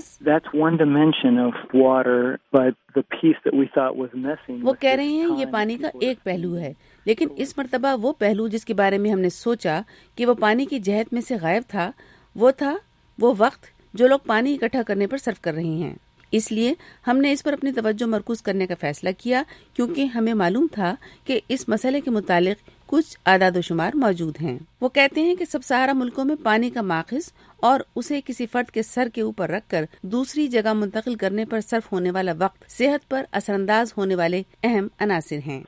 S2: وہ کہہ رہے ہیں یہ پانی کا ایک پہلو ہے، لیکن اس مرتبہ وہ پہلو جس کے بارے میں ہم نے سوچا کہ وہ پانی کی جہت میں سے غائب تھا وہ وقت جو لوگ پانی اکٹھا کرنے پر صرف کر رہے ہیں. اس لیے ہم نے اس پر اپنی توجہ مرکوز کرنے کا فیصلہ کیا، کیونکہ ہمیں معلوم تھا کہ اس مسئلے کے متعلق کچھ اعداد و شمار موجود ہیں. وہ کہتے ہیں کہ سب سہارا ملکوں میں پانی کا ماخذ اور اسے کسی فرد کے سر کے اوپر رکھ کر دوسری جگہ منتقل کرنے پر صرف ہونے والا وقت صحت پر اثر انداز ہونے والے اہم عناصر ہیں.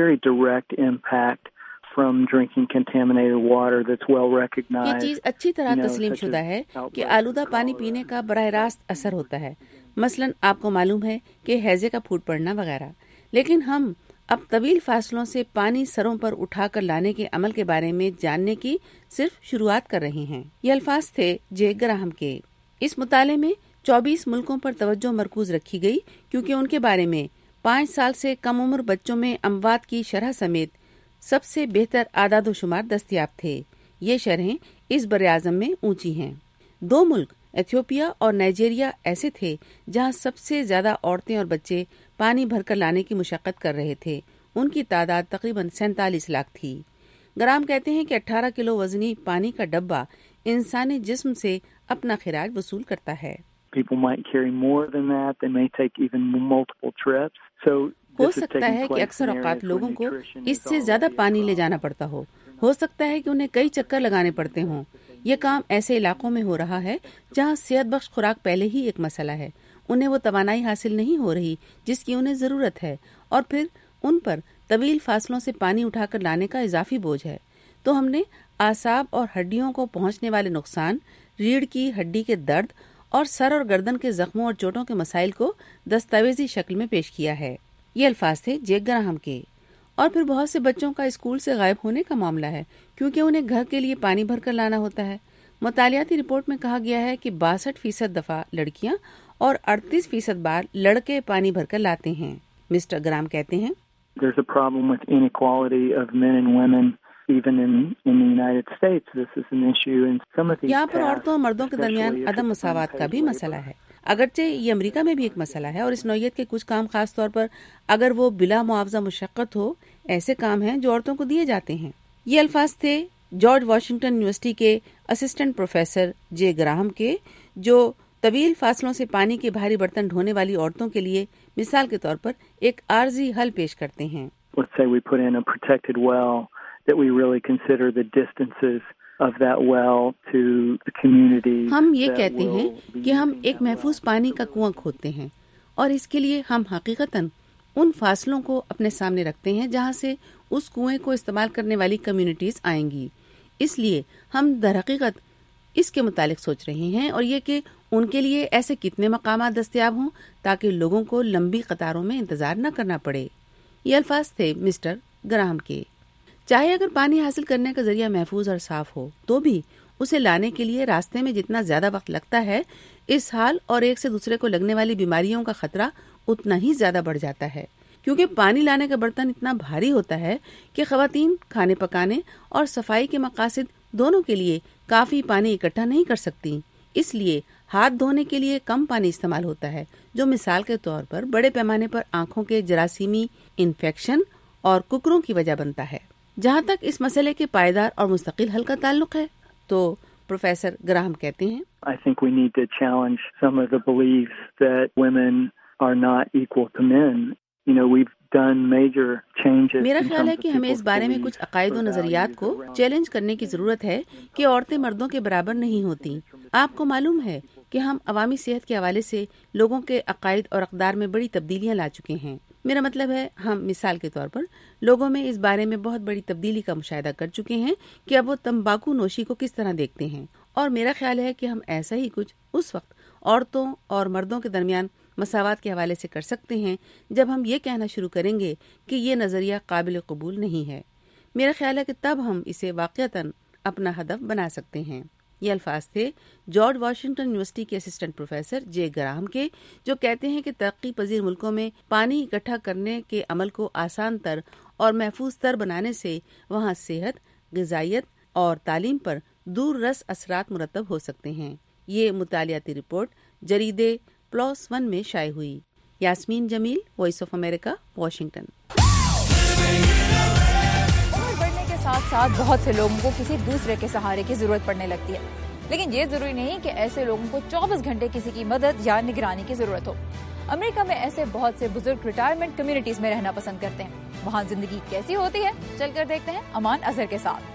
S2: یہ چیز اچھی طرح تسلیم شدہ ہے کہ آلودہ پانی پینے کا براہ راست اثر ہوتا ہے، مثلاً آپ کو معلوم ہے کہ ہیضے کا پھوٹ پڑنا وغیرہ. لیکن ہم اب طویل فاصلوں سے پانی سروں پر اٹھا کر لانے کے عمل کے بارے میں جاننے کی صرف شروعات کر رہے ہیں. یہ الفاظ تھے جے گراہم کے. اس مطالعے میں 24 ملکوں پر توجہ مرکوز رکھی گئی، کیونکہ ان کے بارے میں 5 سال سے کم عمر بچوں میں اموات کی شرح سمیت سب سے بہتر اعداد و شمار دستیاب تھے. یہ شرحیں اس براعظم میں اونچی ہیں. 2 ملک ایتھیوپیا اور نائجیریا ایسے تھے جہاں سب سے زیادہ عورتیں اور بچے پانی بھر کر لانے کی مشقت کر رہے تھے. ان کی تعداد تقریباً 47 لاکھ تھی. گرام کہتے ہیں کہ 18 کلو وزنی پانی کا ڈبہ انسانی جسم سے اپنا خراج وصول کرتا ہے. ہو سکتا ہے کہ اکثر اوقات لوگوں کو اس سے زیادہ پانی لے جانا پڑتا ہو سکتا ہے کہ انہیں کئی چکر لگانے پڑتے ہوں. یہ کام ایسے علاقوں میں ہو رہا ہے جہاں صحت بخش خوراک پہلے ہی ایک مسئلہ ہے. انہیں وہ توانائی حاصل نہیں ہو رہی جس کی انہیں ضرورت ہے، اور پھر ان پر طویل فاصلوں سے پانی اٹھا کر لانے کا اضافی بوجھ ہے. تو ہم نے اعصاب اور ہڈیوں کو پہنچنے والے نقصان، ریڑھ کی ہڈی کے درد اور سر اور گردن کے زخموں اور چوٹوں کے مسائل کو دستاویزی شکل میں پیش کیا ہے. یہ الفاظ تھے جیک گراہم کے. اور پھر بہت سے بچوں کا اسکول سے غائب ہونے کا معاملہ ہے، کیونکہ انہیں گھر کے لیے پانی بھر کر لانا ہوتا ہے. مطالعاتی رپورٹ میں کہا گیا ہے کہ 62% دفعہ لڑکیاں اور 38% بار لڑکے پانی بھر کر لاتے ہیں. مسٹر گرام کہتے ہیں یہاں پر عورتوں اور مردوں کے درمیان عدم مساوات کا بھی مسئلہ ہے. اگرچہ یہ امریکہ میں بھی ایک مسئلہ ہے، اور اس نوعیت کے کچھ کام خاص طور پر اگر وہ بلا معاوضہ مشقت ہو، ایسے کام ہیں جو عورتوں کو دیے جاتے ہیں. یہ الفاظ تھے جارج واشنگٹن یونیورسٹی کے اسسٹنٹ پروفیسر جے گراہم کے، جو طویل فاصلوں سے پانی کے بھاری برتن ڈھونے والی عورتوں کے لیے مثال کے طور پر ایک عارضی حل پیش کرتے ہیں. ہم یہ کہتے ہیں کہ ہم ایک محفوظ پانی کا کنواں کھودتے ہیں، اور اس کے لیے ہم حقیقتاً ان فاصلوں کو اپنے سامنے رکھتے ہیں جہاں سے اس کنویں کو استعمال کرنے والی کمیونٹیز آئیں گی. اس لیے ہم در حقیقت اس کے متعلق سوچ رہے ہیں، اور یہ کہ ان کے لیے ایسے کتنے مقامات دستیاب ہوں تاکہ لوگوں کو لمبی قطاروں میں انتظار نہ کرنا پڑے. یہ الفاظ تھے مسٹر گراہم کے. چاہے اگر پانی حاصل کرنے کا ذریعہ محفوظ اور صاف ہو، تو بھی اسے لانے کے لیے راستے میں جتنا زیادہ وقت لگتا ہے، اس حال اور ایک سے دوسرے کو لگنے والی بیماریوں کا خطرہ اتنا ہی زیادہ بڑھ جاتا ہے، کیونکہ پانی لانے کا برتن اتنا بھاری ہوتا ہے کہ خواتین کھانے پکانے اور صفائی کے مقاصد دونوں کے لیے کافی پانی اکٹھا نہیں کر سکتی. اس لیے ہاتھ دھونے کے لیے کم پانی استعمال ہوتا ہے، جو مثال کے طور پر بڑے پیمانے پر آنکھوں کے جراثیمی انفیکشن اور ککروں کی وجہ بنتا ہے. جہاں تک اس مسئلے کے پائیدار اور مستقل حل کا تعلق ہے، تو پروفیسر گراہم کہتے ہیں
S5: I think we need to challenge some of the beliefs that women are not equal to men. You know, we've done major changes.
S2: میرا خیال ہے کہ ہمیں اس بارے میں کچھ عقائد و نظریات کو چیلنج کرنے کی ضرورت ہے کہ عورتیں مردوں کے برابر نہیں ہوتی. آپ کو معلوم ہے کہ ہم عوامی صحت کے حوالے سے لوگوں کے عقائد اور اقدار میں بڑی تبدیلیاں لا چکے ہیں. میرا مطلب ہے ہم مثال کے طور پر لوگوں میں اس بارے میں بہت بڑی تبدیلی کا مشاہدہ کر چکے ہیں کہ اب وہ تمباکو نوشی کو کس طرح دیکھتے ہیں. اور میرا خیال ہے کہ ہم ایسا ہی کچھ اس وقت عورتوں اور مردوں کے درمیان مساوات کے حوالے سے کر سکتے ہیں جب ہم یہ کہنا شروع کریں گے کہ یہ نظریہ قابل قبول نہیں ہے. میرا خیال ہے کہ تب ہم اسے واقعتاً اپنا ہدف بنا سکتے ہیں. یہ الفاظ تھے جارج واشنگٹن یونیورسٹی کے اسسٹنٹ پروفیسر جے گراہم کے، جو کہتے ہیں کہ ترقی پذیر ملکوں میں پانی اکٹھا کرنے کے عمل کو آسان تر اور محفوظ تر بنانے سے وہاں صحت، غذائیت اور تعلیم پر دور رس اثرات مرتب ہو سکتے ہیں۔ یہ مطالعاتی رپورٹ جریدے PLOS ONE میں شائع ہوئی۔ Yasmeen Jamil, Voice of America, Washington.
S6: عمر بڑھنے کے ساتھ ساتھ بہت سے لوگوں کو کسی دوسرے کے سہارے کی ضرورت پڑنے لگتی ہے، لیکن یہ ضروری نہیں کہ ایسے لوگوں کو 24 گھنٹے کسی کی مدد یا نگرانی کی ضرورت ہو۔ امریکہ میں ایسے بہت سے بزرگ ریٹائرمنٹ کمیونٹیز میں رہنا پسند کرتے ہیں۔ وہاں زندگی کیسی ہوتی ہے، چل کر دیکھتے ہیں امان اظہر کے ساتھ۔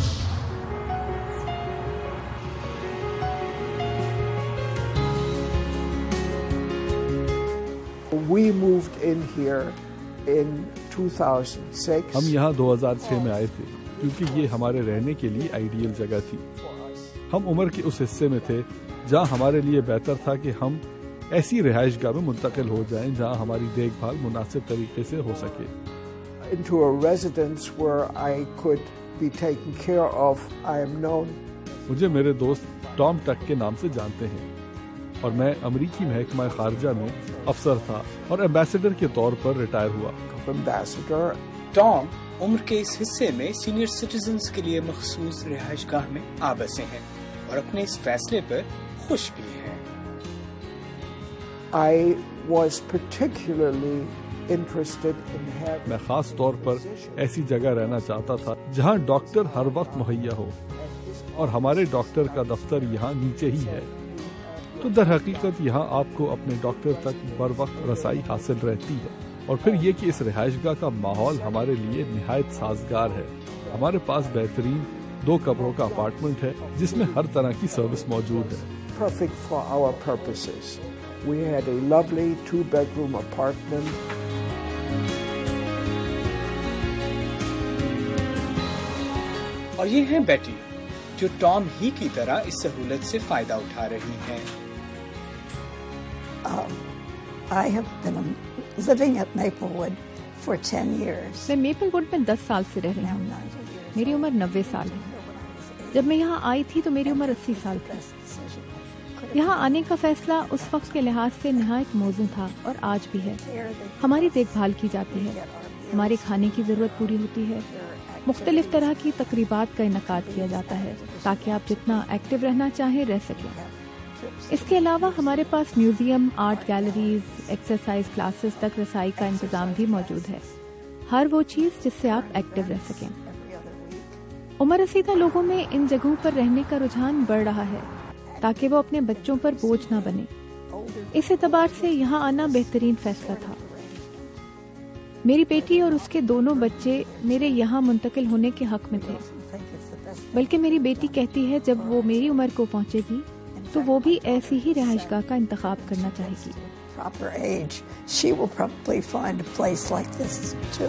S7: We moved in here in 2006.
S23: ہم یہاں 2006 میں آئے تھے کیونکہ یہ ہمارے رہنے کے لیے آئیڈیل جگہ تھی۔ ہم عمر کے اس حصے میں تھے جہاں ہمارے لیے بہتر تھا کہ ہم ایسی رہائش گاہ میں منتقل ہو جائیں جہاں ہماری دیکھ بھال مناسب طریقے سے ہو سکے۔
S7: Into a residence where I could be taken care of. I am known.
S23: مجھے میرے دوست ٹام ٹک کے نام سے جانتے ہیں اور میں امریکی محکمہ خارجہ میں افسر تھا اور ایمبیسڈر کے طور پر ریٹائر ہوا۔
S24: ٹام عمر کے اس حصے میں سینئر سٹیزنز کے لیے مخصوص رہائش گاہ میں آبسے ہیں اور اپنے اس فیصلے پر خوش بھی ہیں۔
S23: میں خاص طور پر ایسی جگہ رہنا چاہتا تھا جہاں ڈاکٹر ہر وقت مہیا ہو، اور ہمارے ڈاکٹر کا دفتر یہاں نیچے ہی ہے، تو در حقیقت یہاں آپ کو اپنے ڈاکٹر تک بر وقت رسائی حاصل رہتی ہے۔ اور پھر یہ کہ اس رہائش گاہ کا ماحول ہمارے لیے نہایت سازگار ہے۔ ہمارے پاس بہترین 2 کمروں کا اپارٹمنٹ ہے جس میں ہر طرح کی سروس موجود ہے۔
S7: Perfect for our purposes. We had a lovely 2-bedroom apartment.
S24: اور یہ ہیں بیٹی جو ٹام ہی کی طرح اس سہولت سے فائدہ اٹھا رہی ہیں۔
S25: I have been living at Maplewood for 10 years.
S26: میں میپل ووڈ میں 10 سال سے رہ رہی ہوں۔ میری عمر 90 سال ہے۔ جب میں یہاں آئی تھی تو میری عمر 80 سال تھی۔ یہاں آنے کا فیصلہ اس وقت کے لحاظ سے نہایت موزوں تھا اور آج بھی ہے۔ ہماری دیکھ بھال کی جاتی ہے، ہمارے کھانے کی ضرورت پوری ہوتی ہے، مختلف طرح کی تقریبات کا انعقاد کیا جاتا ہے تاکہ آپ جتنا ایکٹیو رہنا چاہیں رہ سکیں۔ اس کے علاوہ ہمارے پاس museum, art galleries, exercise classes تک رسائی کا انتظام بھی موجود ہے، ہر وہ چیز جس سے آپ ایکٹیو رہ سکیں۔ عمر رسیدہ لوگوں میں ان جگہوں پر رہنے کا رجحان بڑھ رہا ہے تاکہ وہ اپنے بچوں پر بوجھ نہ بنے۔ اس اعتبار سے یہاں آنا بہترین فیصلہ تھا۔ میری بیٹی اور اس کے دونوں بچے میرے یہاں منتقل ہونے کے حق میں تھے، بلکہ میری بیٹی کہتی ہے جب وہ میری عمر کو پہنچے گی تو وہ بھی ایسی ہی رہائش گاہ کا انتخاب کرنا چاہے گی۔
S25: Proper age, she will probably find a place like this too.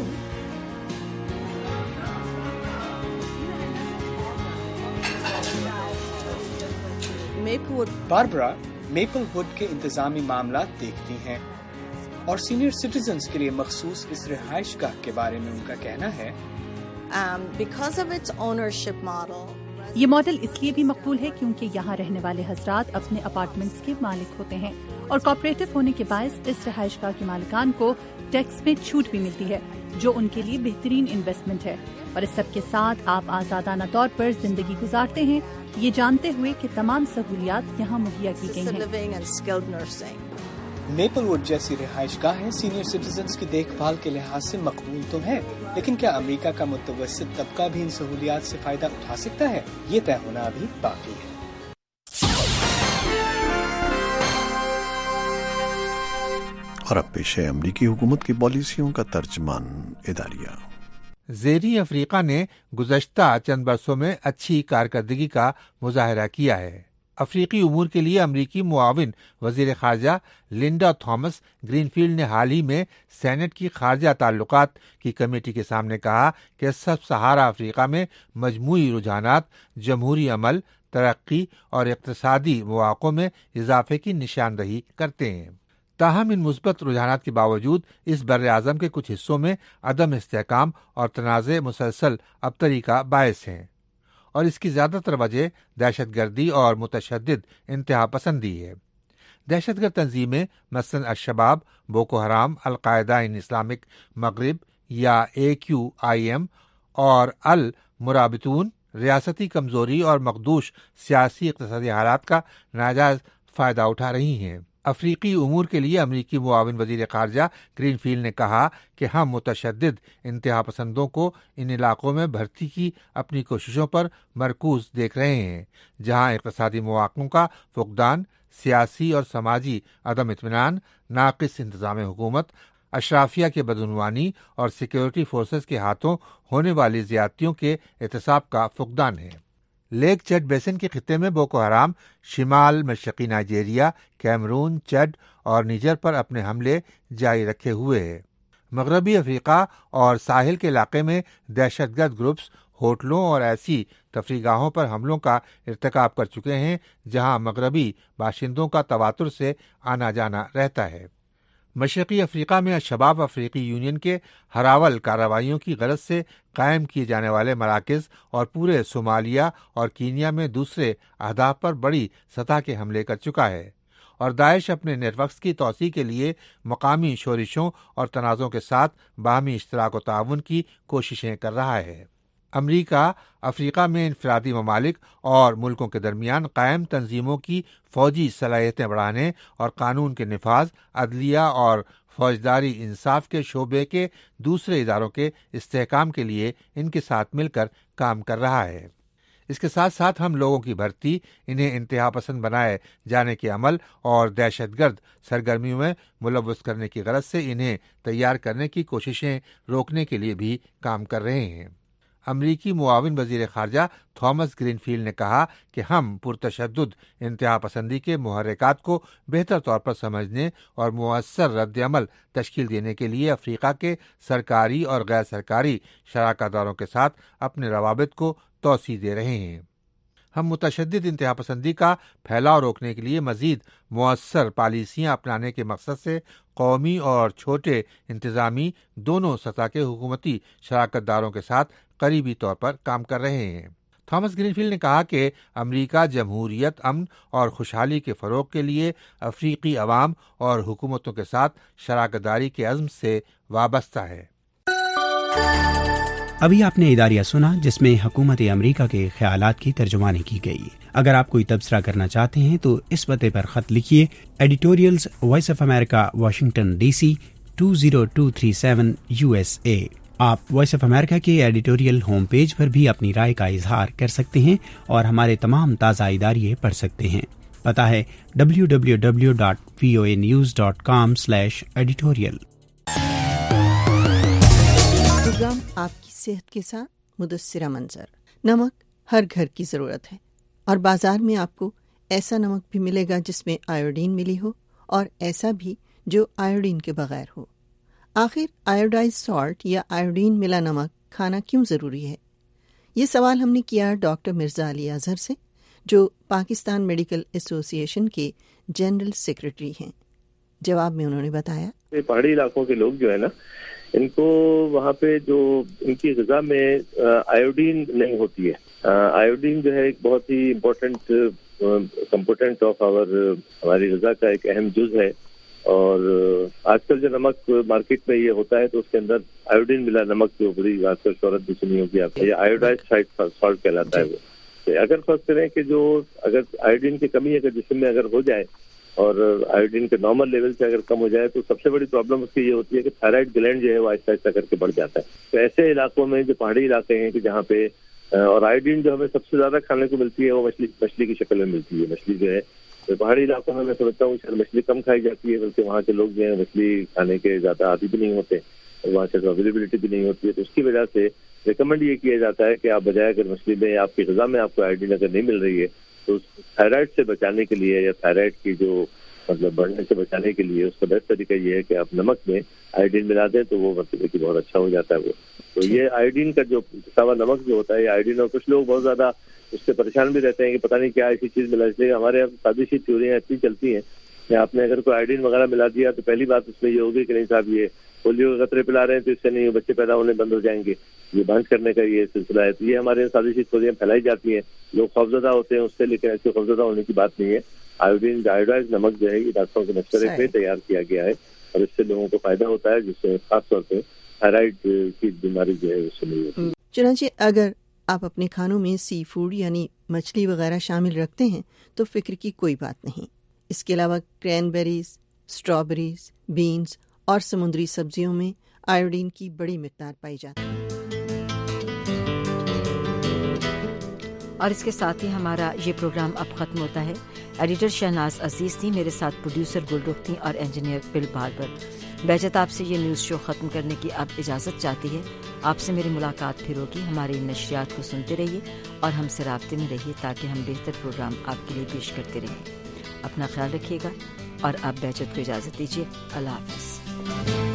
S24: Barbara Maplewood کے انتظامی معاملات دیکھتی ہیں اور سینئر سٹیزنز کے لیے مخصوص اس رہائش گاہ کے بارے میں ان کا کہنا ہے
S27: because of its ownership model.
S17: یہ ماڈل اس لیے بھی مقبول ہے کیونکہ یہاں رہنے والے حضرات اپنے اپارٹمنٹس کے مالک ہوتے ہیں اور کوآپریٹو ہونے کے باعث اس رہائش گاہ کے مالکان کو ٹیکس میں چھوٹ بھی ملتی ہے جو ان کے لیے بہترین انویسٹمنٹ ہے، اور اس سب کے ساتھ آپ آزادانہ طور پر زندگی گزارتے ہیں یہ جانتے ہوئے کہ تمام سہولیات یہاں مہیا کی گئی ہیں۔
S24: میپل ووڈ جیسی رہائش گاہیں سینئر سٹیزنز کی دیکھ بھال کے لحاظ سے مقبول تو ہیں، لیکن کیا امریکہ کا متوسط طبقہ بھی ان سہولیات سے فائدہ اٹھا سکتا ہے؟ یہ طے ہونا ابھی باقی ہے۔
S28: اور اب پیش ہے امریکی حکومت کی پالیسیوں کا ترجمان اداریہ۔
S29: زیریں افریقہ نے گزشتہ چند برسوں میں اچھی کارکردگی کا مظاہرہ کیا ہے۔ افریقی امور کے لیے امریکی معاون وزیر خارجہ لنڈا تھامس گرین فیلڈ نے حال ہی میں سینٹ کی خارجہ تعلقات کی کمیٹی کے سامنے کہا کہ سب سہارا افریقہ میں مجموعی رجحانات جمہوری عمل، ترقی اور اقتصادی مواقع میں اضافے کی نشاندہی کرتے ہیں۔ تاہم ان مثبت رجحانات کے باوجود اس بر اعظم کے کچھ حصوں میں عدم استحکام اور تنازع مسلسل ابتری کا باعث ہیں، اور اس کی زیادہ تر وجہ دہشت گردی اور متشدد انتہا پسندی ہے۔ دہشت گرد تنظیمیں مثلاً الشباب، Boko Haram, al Qaeda in Islamic مغرب یا AQIM اور المرابطون ریاستی کمزوری اور مخدوش سیاسی اقتصادی حالات کا ناجائز فائدہ اٹھا رہی ہیں۔ افریقی امور کے لیے امریکی معاون وزیر خارجہ گرین فیلڈ نے کہا کہ ہم متشدد انتہا پسندوں کو ان علاقوں میں بھرتی کی اپنی کوششوں پر مرکوز دیکھ رہے ہیں، جہاں اقتصادی مواقع کا فقدان، سیاسی اور سماجی عدم اطمینان، ناقص انتظام حکومت، اشرافیہ کے بدعنوانی اور سیکیورٹی فورسز کے ہاتھوں ہونے والی زیادتیوں کے احتساب کا فقدان ہے۔ لیک چیڈ بیسن کے خطے میں بوکو حرام شمال مشرقی نائجیریا، کیمرون، چیڈ اور نیجر پر اپنے حملے جاری رکھے ہوئے ہے۔ مغربی افریقہ اور ساحل کے علاقے میں دہشت گرد گروپس ہوٹلوں اور ایسی تفریح گاہوں پر حملوں کا ارتکاب کر چکے ہیں جہاں مغربی باشندوں کا تواتر سے آنا جانا رہتا ہے۔ مشرقی افریقہ میں الشباب افریقی یونین کے ہراول کارروائیوں کی غرض سے قائم کیے جانے والے مراکز اور پورے صومالیہ اور کینیا میں دوسرے اہداف پر بڑی سطح کے حملے کر چکا ہے، اور داعش اپنے نیٹ ورکس کی توسیع کے لیے مقامی شورشوں اور تنازعوں کے ساتھ باہمی اشتراک و تعاون کی کوششیں کر رہا ہے۔ امریکہ افریقہ میں انفرادی ممالک اور ملکوں کے درمیان قائم تنظیموں کی فوجی صلاحیتیں بڑھانے اور قانون کے نفاذ، عدلیہ اور فوجداری انصاف کے شعبے کے دوسرے اداروں کے استحکام کے لیے ان کے ساتھ مل کر کام کر رہا ہے۔ اس کے ساتھ ساتھ ہم لوگوں کی بھرتی، انہیں انتہا پسند بنائے جانے کے عمل اور دہشت گرد سرگرمیوں میں ملوث کرنے کی غرض سے انہیں تیار کرنے کی کوششیں روکنے کے لیے بھی کام کر رہے ہیں۔ امریکی معاون وزیر خارجہ تھامس گرین فیلڈ نے کہا کہ ہم پرتشدد انتہا پسندی کے محرکات کو بہتر طور پر سمجھنے اور مؤثر رد عمل تشکیل دینے کے لیے افریقہ کے سرکاری اور غیر سرکاری شراکت داروں کے ساتھ اپنے روابط کو توسیع دے رہے ہیں۔ ہم متشدد انتہا پسندی کا پھیلاؤ روکنے کے لیے مزید مؤثر پالیسیاں اپنانے کے مقصد سے قومی اور چھوٹے انتظامی دونوں سطح کے حکومتی شراکت داروں کے ساتھ قریبی طور پر کام کر رہے ہیں۔ تھامس گرین فیلڈ نے کہا کہ امریکہ جمہوریت، امن اور خوشحالی کے فروغ کے لیے افریقی عوام اور حکومتوں کے ساتھ شراکت داری کے عزم سے وابستہ ہے۔
S3: ابھی آپ نے اداریہ سنا جس میں حکومت امریکہ کے خیالات کی ترجمانی کی گئی۔ اگر آپ کوئی تبصرہ کرنا چاہتے ہیں تو اس پتے پر خط لکھیے، editorials Voice of America, Washington DC 20237 USA۔ آپ وائس آف امریکہ کے ایڈیٹوریل ہوم پیج پر بھی اپنی رائے کا اظہار کر سکتے ہیں اور ہمارے تمام تازہ اداریے پڑھ سکتے ہیں۔ پتہ ہے www.voanews.com/editorial۔
S8: پروگرام آپ کی صحت کے ساتھ مدثرہ منظر۔ نمک ہر گھر کی ضرورت ہے، اور بازار میں آپ کو ایسا نمک بھی ملے گا جس میں آیوڈین ملی ہو، اور ایسا بھی جو آیوڈین کے بغیر ہو۔ آخر آیوڈائز سالٹ یا آیوڈین ملا نمک کھانا کیوں ضروری ہے؟ یہ سوال ہم نے کیا ڈاکٹر مرزا علی اظہر سے، جو پاکستان میڈیکل ایسوسی ایشن کے جنرل سیکرٹری ہیں۔ جواب میں انہوں نے بتایا،
S10: پہاڑی علاقوں کے لوگ جو ہے نا، ان کو وہاں پہ جو ان کی غذا میں آیوڈین نہیں ہوتی ہے۔ آیوڈین جو ہے ایک بہت ہی امپورٹنٹ کمپوننٹ آف ہماری غذا کا ایک اہم جز ہے، اور آج کل جو نمک مارکیٹ میں یہ ہوتا ہے تو اس کے اندر آیوڈین ملا نمک جو بڑی آج کل شہرت بھی سنی ہوگی آپ، یہ آیوڈائز سالٹ کہلاتا ہے۔ وہ اگر فرض کریں کہ جو اگر آیوڈین کی کمی اگر جسم میں اگر ہو جائے اور آیوڈین کے نارمل لیول سے اگر کم ہو جائے تو سب سے بڑی پرابلم اس کی یہ ہوتی ہے کہ تھائرائڈ گلینڈ جو ہے وہ آہستہ آہستہ کر کے بڑھ جاتا ہے۔ تو ایسے علاقوں میں جو پہاڑی علاقے ہیں کہ جہاں پہ اور آیوڈین جو ہمیں سب سے زیادہ کھانے کو ملتی ہے وہ مچھلی کی شکل میں ملتی ہے۔ مچھلی جو ہے پہاڑی علاقوں میں سمجھتا ہوں شاید مچھلی کم کھائی جاتی ہے، بلکہ وہاں کے لوگ جو ہیں مچھلی کھانے کے زیادہ عادی بھی نہیں ہوتے، اور وہاں سے اویلیبلٹی بھی نہیں ہوتی ہے۔ تو اس کی وجہ سے ریکمینڈ یہ کیا جاتا ہے کہ آپ بجائے اگر مچھلی میں آپ کی غذا میں آپ کو آیوڈین اگر نہیں مل رہی ہے تو تھائرائڈ سے بچانے کے لیے یا تھائرائڈ کی جو مطلب بڑھنے سے بچانے کے لیے اس کا بہتر طریقہ یہ ہے کہ آپ نمک میں آیوڈین ملا دیں تو وہ مطلب کہ بہت اچھا ہو جاتا ہے وہ۔ تو یہ آیوڈین کا جو سوا نمک جو ہوتا ہے یہ آیوڈین، اور کچھ لوگ بہت زیادہ اس سے پریشان بھی رہتے ہیں کہ پتہ نہیں کیا ایسی چیز ملا، اس لیے ہمارے یہاں سادی تھیوریاں اتنی چلتی ہیں کہ آپ نے اگر کوئی آیوڈین وغیرہ ملا دیا تو پہلی بات اس میں یہ ہوگی کہ نہیں صاحب یہ پولیو کے قطرے پلا رہے ہیں تو اس سے نہیں بچے پیدا ہونے بند ہو جائیں گے. یہ بند کرنے کا یہ سلسلہ ہے. تو یہ ہمارے سازشی کھولیاں پھیلائی جاتی ہیں, لوگ خوفزدہ ہوتے ہیں اس سے, لیکن ایسے خوفزدہ ہونے کی بات نہیں ہے. آیوڈائز نمک جو ہے یہ ڈاکٹروں کے مشورے پہ تیار کیا گیا ہے اور اس سے لوگوں کو فائدہ ہوتا ہے, جس سے خاص طور پہ تھائرائیڈ کی بیماری جو ہے اس سے نہیں ہوتی.
S8: چنانچہ اگر آپ اپنے کھانوں میں سی فوڈ یعنی مچھلی وغیرہ شامل رکھتے ہیں تو فکر کی کوئی بات نہیں. اس کے علاوہ کرین بیریز, اسٹرابریز, بینز اور سمندری سبزیوں میں آیوڈین کی بڑی مقدار پائی جاتی ہے.
S1: اور اس کے ساتھ ہی ہمارا یہ پروگرام اب ختم ہوتا ہے. ایڈیٹر شہناز عزیز تھی, میرے ساتھ پروڈیوسر گلرخ تھی اور انجینئر بل باربر. بہجت آپ سے یہ نیوز شو ختم کرنے کی اب اجازت چاہتی ہے. آپ سے میری ملاقات پھر ہوگی. ہماری نشریات کو سنتے رہیے اور ہم سے رابطے میں رہیے تاکہ ہم بہتر پروگرام آپ کے لیے پیش کرتے رہیں. اپنا خیال رکھیے گا اور آپ بہجت کو اجازت دیجیے. اللہ حافظ.